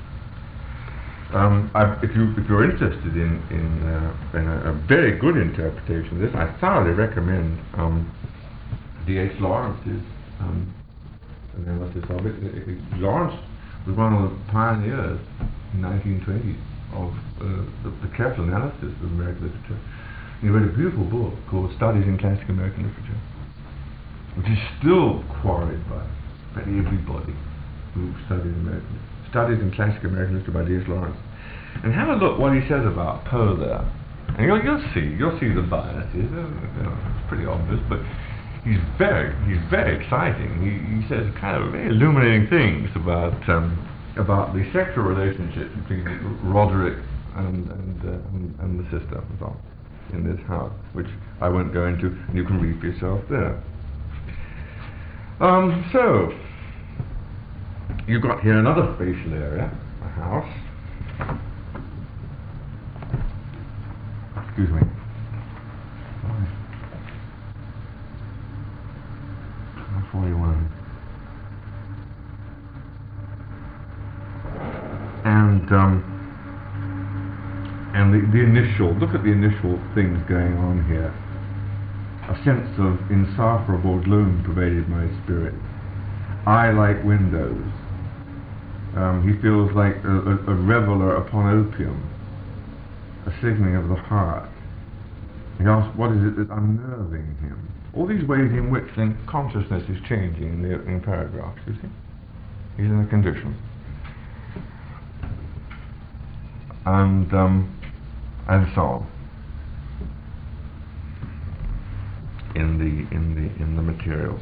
If you're interested in a very good interpretation of this, I thoroughly recommend D.H. Lawrence's analysis of it. Lawrence was one of the pioneers in 1920 of the careful analysis of American literature. He wrote a beautiful book called Studies in Classic American Literature, which is still quarried by everybody who studies American Studies in Classic American Literature by D.H. Lawrence. And have a look what he says about Poe there. And you'll see the biases. It's pretty obvious, but he's very exciting. He says kind of very illuminating things about the sexual relationships between Roderick and the sister and so on in this house, which I won't go into, and you can read for yourself there. So you've got here another spatial area, a house. Excuse me. 41. And the initial, look at the initial things going on here. A sense of insufferable gloom pervaded my spirit. I like windows. He feels like a reveller upon opium, a sickening of the heart. He asks, what is it that's unnerving him? All these ways in which then consciousness is changing in paragraphs, you see? He's in a condition. And so on. In the materials.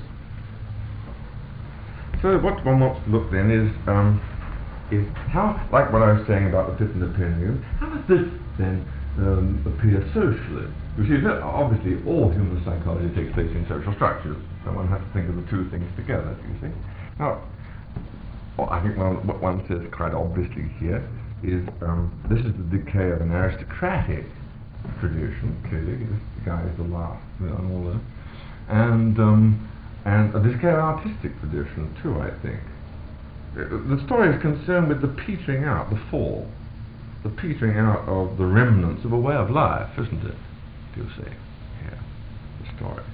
So what one wants to look then is how, like what I was saying about the Pitt and the Penguin, how does this then appear socially? You see, obviously all human psychology takes place in social structures, so one has to think of the two things together, you see. Now, I think what one says quite obviously here is this is the decay of an aristocratic tradition, clearly. This guy is the last, and all that. And and there's kind of artistic tradition too, I think. The story is concerned with the petering out, the fall, the petering out of the remnants of a way of life, isn't it? Do you see? Yeah, the story.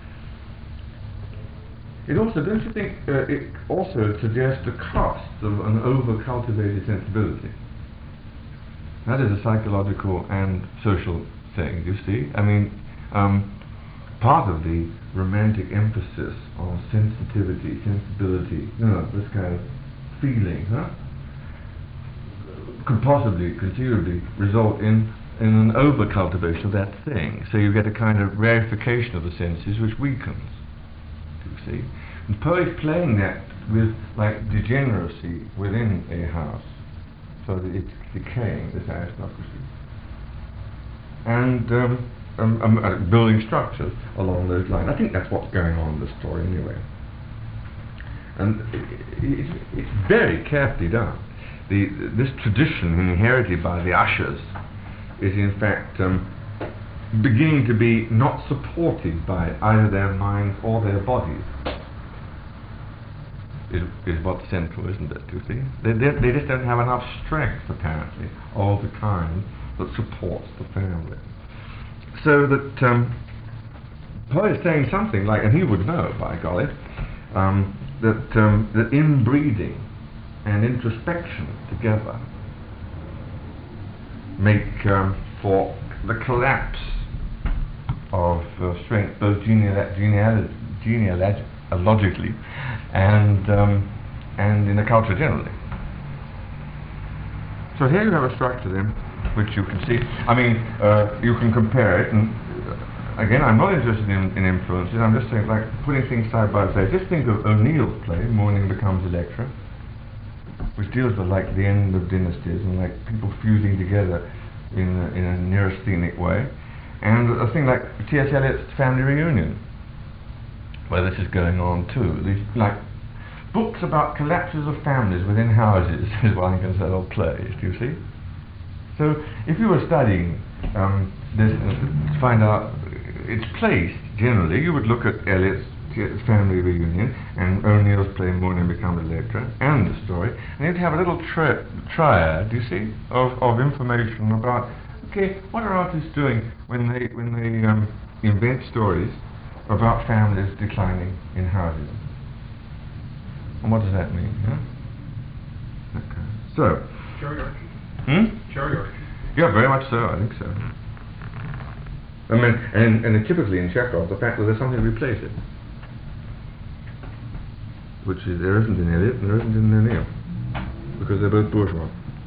It also, don't you think, it also suggests the cost of an over-cultivated sensibility. That is a psychological and social thing, you see. I mean, part of the romantic emphasis on sensitivity, sensibility, this kind of feeling, could possibly, conceivably, result in an over-cultivation of that thing. So you get a kind of rarefication of the senses which weakens, you see. And Poe is playing that with, like, degeneracy within a house, so that it's decaying, this aristocracy. And building structures along those lines. I think that's what's going on in the story anyway. And it's very carefully done. This tradition inherited by the ushers is in fact beginning to be not supported by either their minds or their bodies. Is what's central, isn't it, you see? They just don't have enough strength, apparently, of the kind that supports the family. So that Poe is saying something like, and he would know, by golly, that inbreeding and introspection together make for the collapse of strength, both genealogically and in the culture generally. So here you have a structure then, which you can see. I mean, you can compare it, and again, I'm not interested in influences. I'm just saying, like, putting things side by side. Just think of O'Neill's play, Morning Becomes Electra, which deals with, like, the end of dynasties and, like, people fusing together in a neurasthenic way, and a thing like T.S. Eliot's Family Reunion, where this is going on too. These, like, books about collapses of families within houses is what I can say, or plays, do you see? So if you were studying this to find out its place generally, you would look at Eliot's Family Reunion and O'Neill's play Morning Becomes Electra and the story, and you'd have a little triad, you see, of information about, okay, what are artists doing when they invent stories about families declining in houses? And what does that mean? Yeah? Okay. So. Cherry orchard. Yeah, very much so. I think so. I mean, and typically in Chekhov, the fact that there's something to replace it, which is there isn't in Eliot and there isn't in O'Neill, because they're both bourgeois.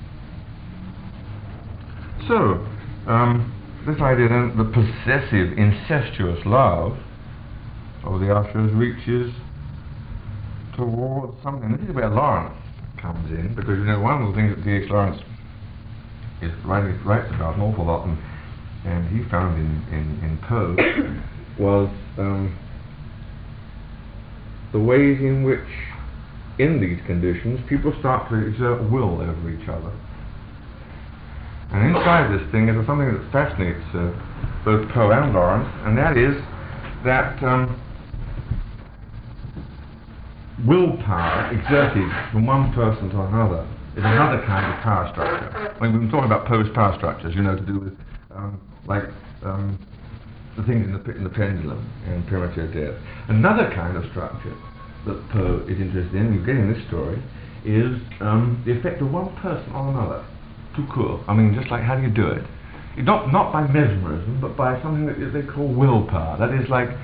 So, this idea then, the possessive, incestuous love of the ushers reaches towards something. This is where Lawrence comes in, because, you know, one of the things that D.H. Lawrence is writes about an awful lot, and he found in Poe was the ways in which, in these conditions, people start to exert will over each other. And inside this thing is something that fascinates both Poe and Lawrence, and that is that willpower exerted from one person to another is another kind of power structure. I mean, we've been talking about Poe's power structures, you know, to do with the things in the pendulum and premature death. Another kind of structure that Poe is interested in, you get in this story, is the effect of one person on another. Tout court. I mean, just like, how do you do it? Not by mesmerism, but by something that they call willpower. That is like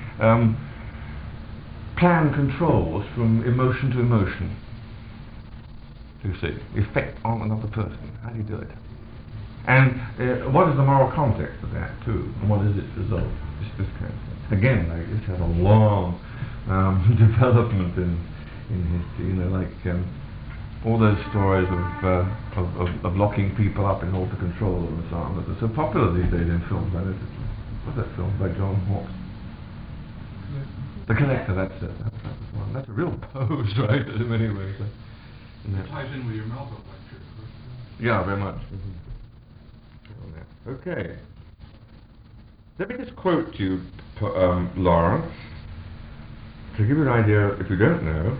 plan controls from emotion to emotion. You see, effect on another person. How do you do it? And what is the moral context of that too? And what is its result? Just this kind of thing. Again, like, this has a long development in history. You know, like all those stories of locking people up in order to control them and so on. That are so popular these days in films. What's that film by John Hawkes? The Collector. That's it. That's a real pose, right? In many ways. It ties in with your Melville lecture. Yeah, very much. Okay. Let me just quote you, Lawrence. to give you an idea, if you don't know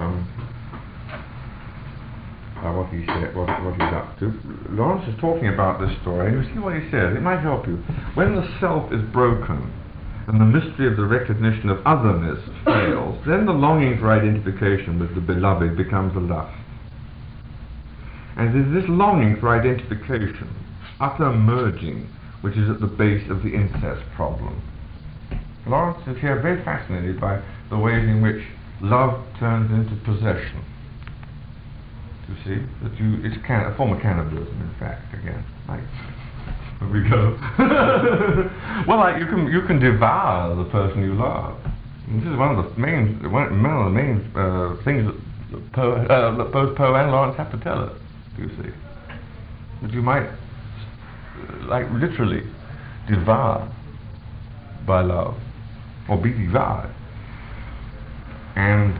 what he said, what he's up to, Lawrence is talking about this story, and you see what he says. It might help you. When the self is broken, and the mystery of the recognition of otherness fails, then the longing for identification with the beloved becomes a lust. And it is this longing for identification, utter merging, which is at the base of the incest problem. Lawrence is here very fascinated by the ways in which love turns into possession. You see, that it's a form of cannibalism, in fact, again. Like, here we go. Well, like you can devour the person you love. And this is one of the main things that both Poe and Lawrence have to tell us. You see, that you might, like, literally devour by love, or be devoured. And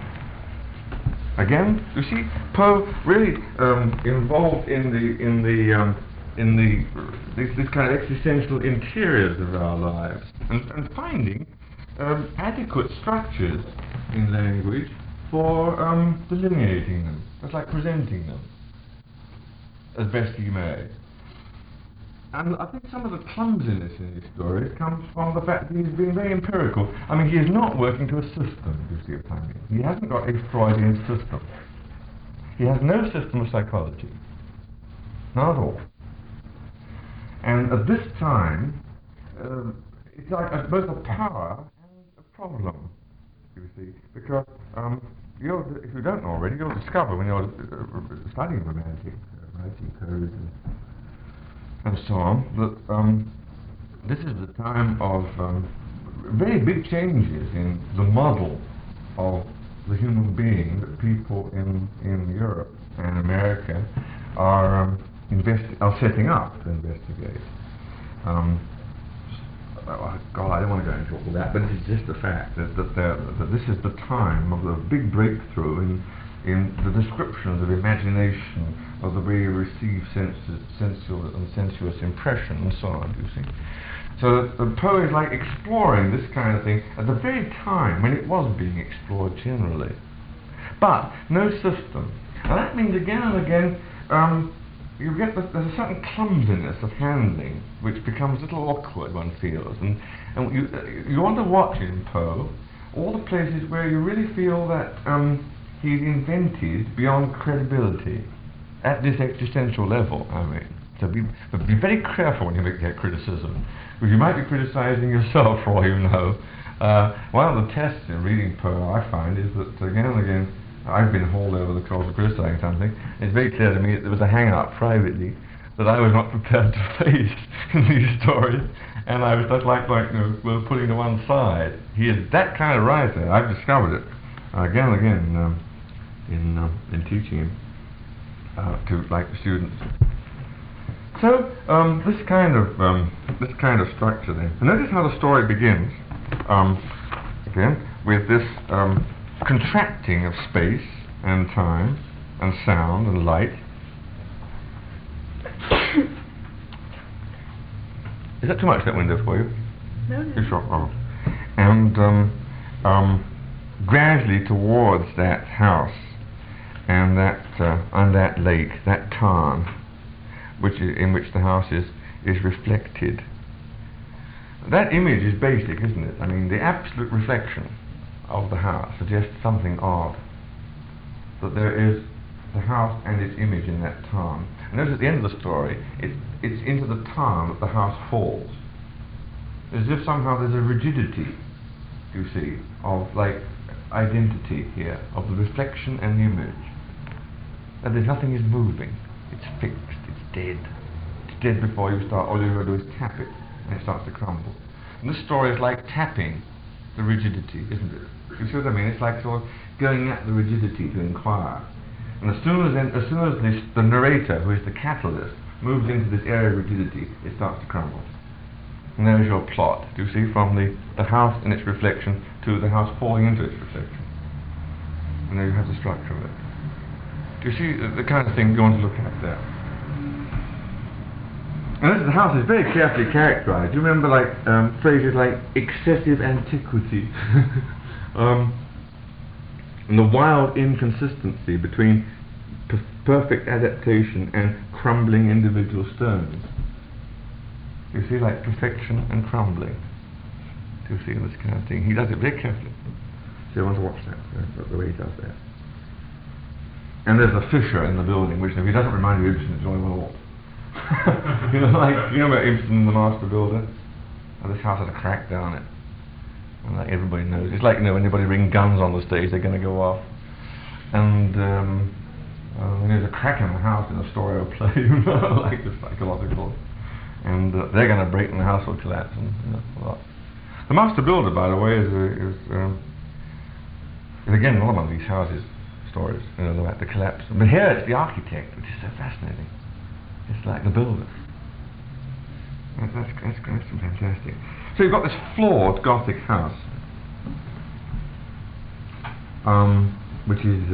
again, you see, Poe really involved in this kind of existential interiors of our lives, and finding adequate structures in language for delineating them. It's like presenting them as best he may. And I think some of the clumsiness in his stories comes from the fact that he's being very empirical. I mean, he is not working to a system, you see what I mean. He hasn't got a Freudian system. He has no system of psychology. Not at all. And at this time, it's like both a power and a problem, you see, because if you don't know already, you'll discover when you're studying romantic writing codes and so on, that this is the time of very big changes in the model of the human being that people in Europe and America are setting up to investigate. God, I don't want to go into all that, but it's just the fact that this is the time of the big breakthrough in the descriptions of imagination, of the way you receive sensual and sensuous impression, and so on, you see. So the Poe is like exploring this kind of thing at the very time when it was being explored generally. But no system. And that means again and again, you get there's a certain clumsiness of handling which becomes a little awkward, one feels. And you want to watch in Poe all the places where you really feel that he's invented beyond credibility at this existential level, I mean. So be very careful when you make that criticism, because you might be criticizing yourself for all you know. One of the tests in reading Poe, I find, is that again and again, I've been hauled over the coals of criticizing something. It's very clear to me that there was a hang-up privately that I was not prepared to face in these stories, and I was just like putting to one side. He is that kind of writer. I've discovered it again and again in teaching him to the students. So this kind of structure then. And notice how the story begins again with this contracting of space and time and sound and light. Is that too much, that window, for you? No. Too short. Oh. And gradually towards that house and that lake, that tarn, in which the house is reflected. That image is basic, isn't it? I mean, the absolute reflection of the house suggests something odd. That there is the house and its image in that tarn. And notice at the end of the story, it's into the tarn that the house falls. As if somehow there's a rigidity, you see, of like identity here, of the reflection and the image. That there's nothing is moving. It's fixed, it's dead. It's dead before you start, all you've got to do is tap it, and it starts to crumble. And this story is like tapping the rigidity, isn't it? You see what I mean? It's like sort of going at the rigidity to inquire. And as soon as the narrator, who is the catalyst, moves into this area of rigidity, it starts to crumble. And there's your plot, do you see, from the house and its reflection to the house falling into its reflection. And there you have the structure of it. Do you see the kind of thing you want to look at there? And the house is very carefully characterized. Do you remember phrases like excessive antiquity? And the wild inconsistency between perfect adaptation and crumbling individual stones. You see, like perfection and crumbling. Do you see this kind of thing? He does it very carefully. So you want to watch that, the way he does that. And there's a fissure in the building, which if he doesn't remind you of Ibsen, it's only well. You know, like, you know about Ibsen, the master builder? And this house has a crack down it. And like everybody knows. It's like, you know, when anybody bring guns on the stage, they're going to go off. And when there's a crack in the house in a story or play, you know, like the psychological. And they're going to break and the house will collapse. And, you know, a lot. The master builder, by the way, is again another one of these houses stories, you know, about the collapse. But here it's the architect, which is so fascinating. It's like the builder. That's fantastic. So you've got this flawed Gothic house, which is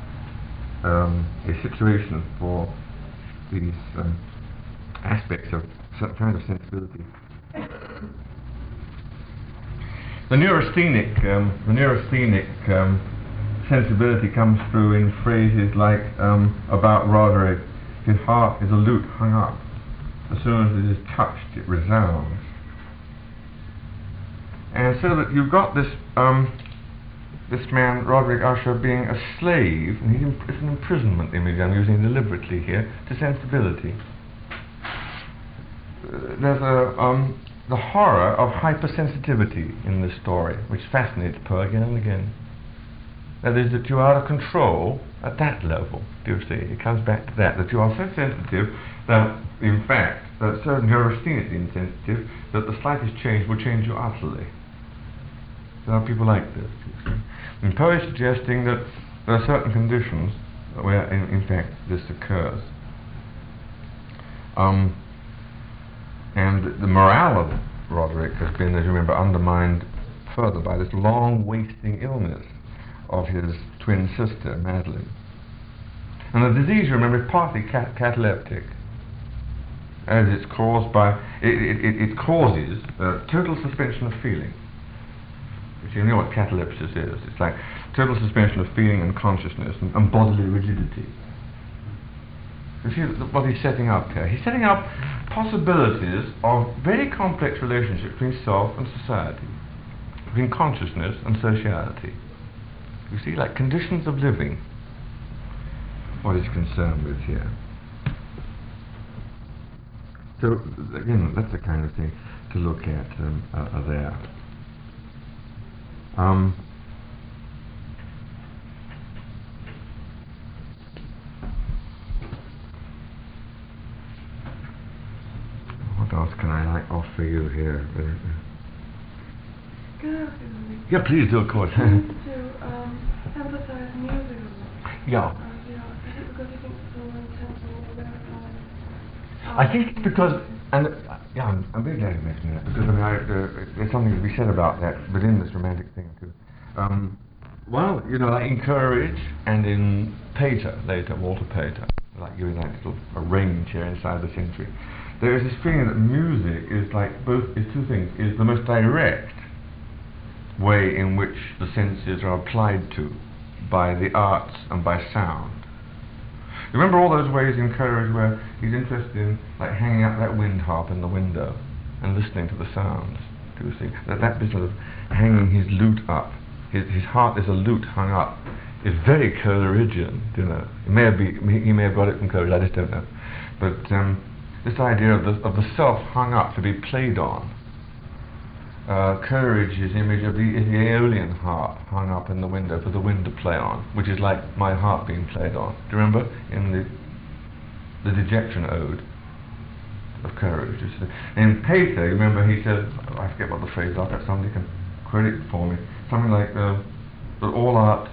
a situation for these aspects of some kind of sensibility. The neurasthenic sensibility comes through in phrases like about Roderick. His heart is a lute hung up. As soon as it is touched, it resounds. And so that you've got this this man, Roderick Usher, being a slave, and it's an imprisonment image I'm using deliberately here, to sensibility. There's the horror of hypersensitivity in this story, which fascinates Poe again and again. That is, that you are out of control at that level, do you see? It comes back to that you are so sensitive that, in fact, that so neurasthenically insensitive that the slightest change will change you utterly. There are people like this, you see. And Poe is suggesting that there are certain conditions where, in fact, this occurs. And the morale of Roderick has been, as you remember, undermined further by this long wasting illness of his twin sister, Madeline. And the disease, you remember, is partly cataleptic, as it's caused by, it causes total suspension of feeling. You know what catalepsis is. It's like total suspension of feeling and consciousness and bodily rigidity. You see what he's setting up here? He's setting up possibilities of very complex relationships between self and society, between consciousness and sociality. You see, like conditions of living, what he's concerned with here. So, again, that's the kind of thing to look at there. What else can I offer you here? Can I ask you something? Yeah, please do, of course. You need to emphasize music a lot. Yeah. Is it because you think it's more intense and more verified? I think it's because, and yeah, I'm very glad you mentioned that, because I mean, there's something to be said about that within this romantic thing too. Well, you know, like in Coleridge and in Pater later, Walter Pater, like giving that sort of a range here inside the century. There is this feeling that music is like is two things, is the most direct way in which the senses are applied to by the arts and by sound. You remember all those ways in Coleridge where he's interested in like hanging up that wind harp in the window and listening to the sounds. Do you see? That business of hanging his lute up, his heart is a lute hung up, is very Coleridgean, you know. He may have got it from Coleridge, I just don't know. But this idea of the self hung up to be played on. Coleridge's image of the Aeolian harp hung up in the window for the wind to play on, which is like my heart being played on. Do you remember in the Dejection Ode of Coleridge? In Pater, you remember he said, I forget what the phrase is, I bet somebody can quote it for me, something like that all art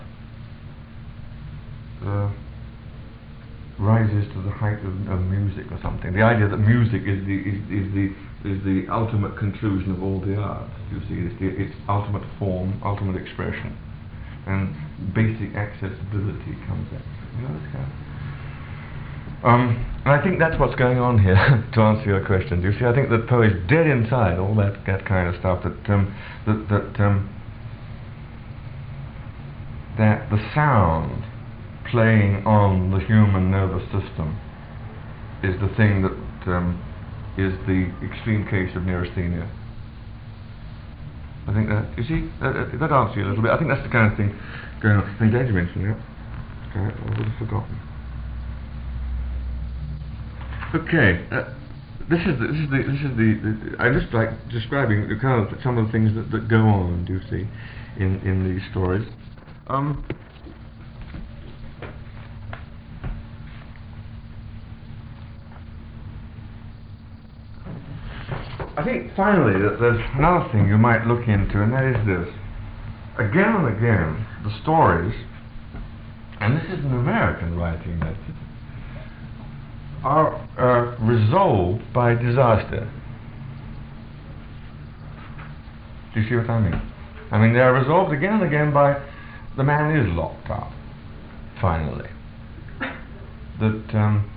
rises to the height of music or something. The idea that music is the ultimate conclusion of all the arts. You see, it's its ultimate form, ultimate expression, and basic accessibility comes out. You know this kind of. And I think that's what's going on here. To answer your question, you see, I think that Poe is dead inside all that kind of stuff. that the sound playing on the human nervous system is the thing that is the extreme case of neurasthenia. I think that, you see, that answers you a little bit. I think that's the kind of thing going on. I'm glad you mentioned that. Okay, I would have forgotten. Okay, this is the I just like describing the kind of some of the things that go on. Do you see, in these stories? I think finally that there's another thing you might look into, and that is this. Again and again, the stories, and this is an American writing method, are resolved by disaster. Do you see what I mean? I mean, they are resolved again and again by the man is locked up, finally. That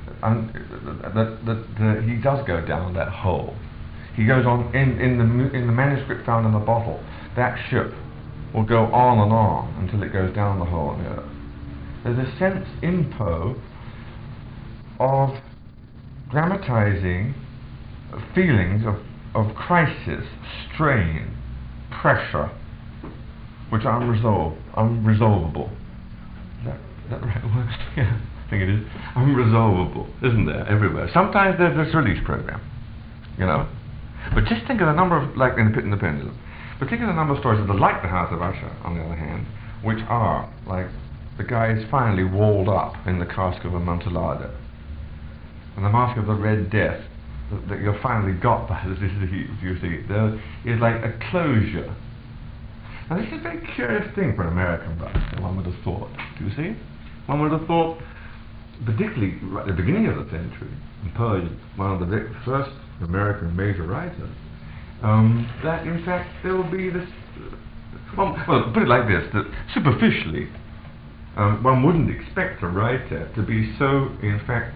he does go down that hole. He goes on in the manuscript found in the bottle. That ship will go on and on until it goes down the hole in the earth. There's a sense in Poe of dramatizing feelings of crisis, strain, pressure, which are unresolvable. Is that the right word? Yeah, I think it is. Unresolvable, isn't there? Everywhere. Sometimes there's this release program, you know. But just think of the number of, like in The Pit and the Pendulum, but think of the number of stories that are like The House of Usher, on the other hand, which are like the guy is finally walled up in the cask of Amontillado, and the Mask of the Red Death that you're finally got by the disease. You see, there is like a closure. Now this is a very curious thing for an American writer, one would have thought. Do you see? One would have thought, particularly right at the beginning of the century, and Poe is one of the first American major writers, that in fact there will be this, well, put it like this, that superficially one wouldn't expect a writer to be so, in fact,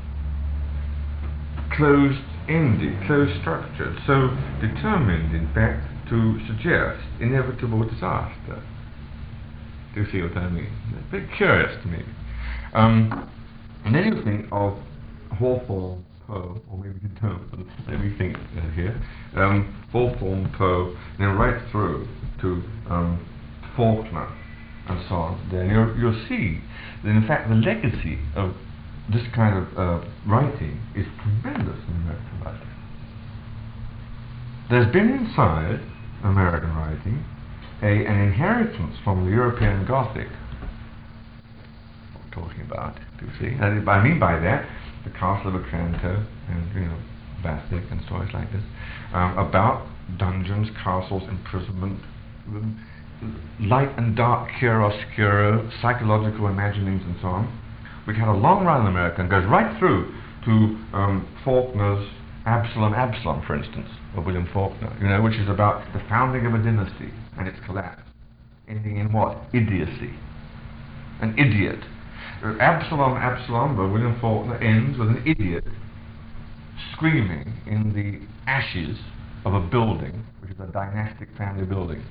closed-ended, closed-structured, so determined, in fact, to suggest inevitable disaster. Do you see what I mean? It's very curious to me. And then you think of Hawthorne, Poe, or maybe you don't, but let me think here. Hawthorne, Poe, and then right through to Faulkner, and so on. Then you'll see that in fact the legacy of this kind of writing is tremendous in American writing. There's been inside American writing an inheritance from the European Gothic. What I'm talking about, do you see? And I mean by that the Castle of Otranto and Vathek and stories like this, about dungeons, castles, imprisonment, light and dark chiaroscuro, psychological imaginings and so on, which had a long run in America and goes right through to Faulkner's Absalom, for instance, of William Faulkner, which is about the founding of a dynasty and its collapse, ending in what? Idiocy. An idiot. Absalom by William Faulkner ends with an idiot screaming in the ashes of a building, which is a dynastic family building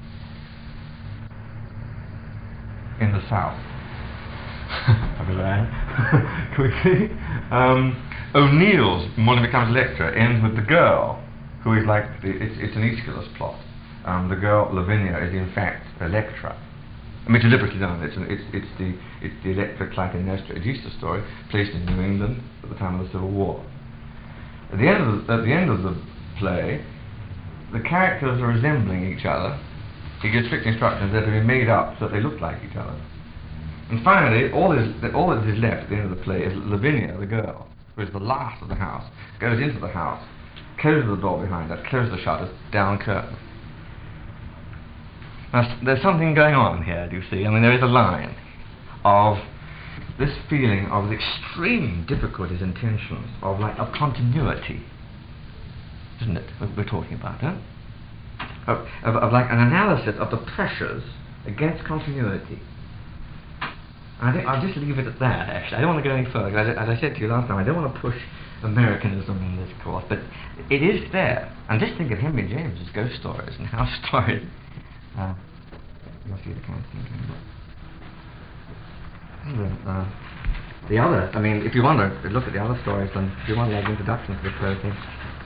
in the South. Quickly. O'Neill's Morning Becomes Electra ends with the girl, who is like, it's an Aeschylus plot. The girl, Lavinia, is in fact Electra. I mean, deliberately done. It's the Electra Clytemnestra. It's Easter story, placed in New England at the time of the Civil War. At the end of the play, the characters are resembling each other. He gives strict instructions that are made up so that they look like each other. And finally, all that is left at the end of the play is Lavinia, the girl, who is the last of the house, goes into the house, closes the door behind her, closes the shutters, down curtain. Now, there's something going on here, do you see? I mean, there is a line of this feeling of the extreme difficulties and tensions of continuity, isn't it? We're talking about, huh? Of like an analysis of the pressures against continuity. I think I'll just leave it at that, actually. I don't want to go any further. As I said to you last time, I don't want to push Americanism in this course, but it is there. And just think of Henry James's ghost stories and how stories... you'll see the kind of thing. The other, I mean, if you want to look at the other stories, and if you want to like introduction to the prose thing,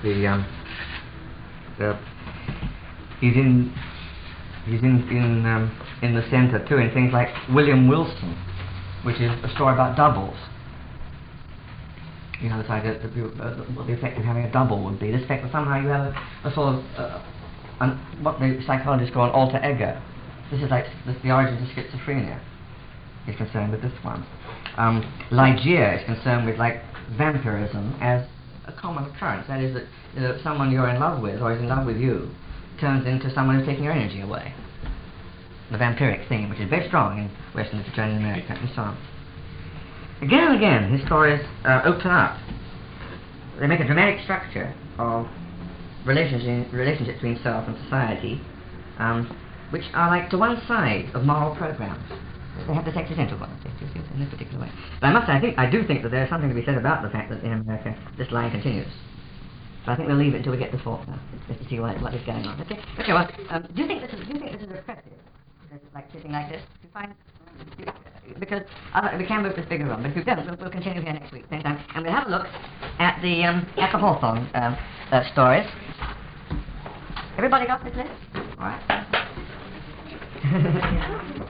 he's in the centre too, in things like William Wilson, which is a story about doubles. You know, this idea that what the effect of having a double would be. This effect that somehow you have a sort of what the psychologists call an alter ego. This is like the origin of schizophrenia is concerned with this one. Ligeia is concerned with like vampirism as a common occurrence. That is that someone you're in love with or is in love with you turns into someone who's taking your energy away. The vampiric theme, which is very strong in Western literature and in America, and so on. Again and again, his stories open up. They make a dramatic structure of relationships between self and society, which are like to one side of moral programs. They have the existential quality in this particular way. But I must say, I do think that there's something to be said about the fact that in America this line continues. But I think we'll leave it until we get to Faulkner, just to see what is going on. Okay. Well, do you think this is repressive? Like sitting like this? Do you find? Because we can move this bigger room, but if we don't, we'll continue here next week, same time, and we'll have a look at the Hawthorne stories. Everybody got this list? All right.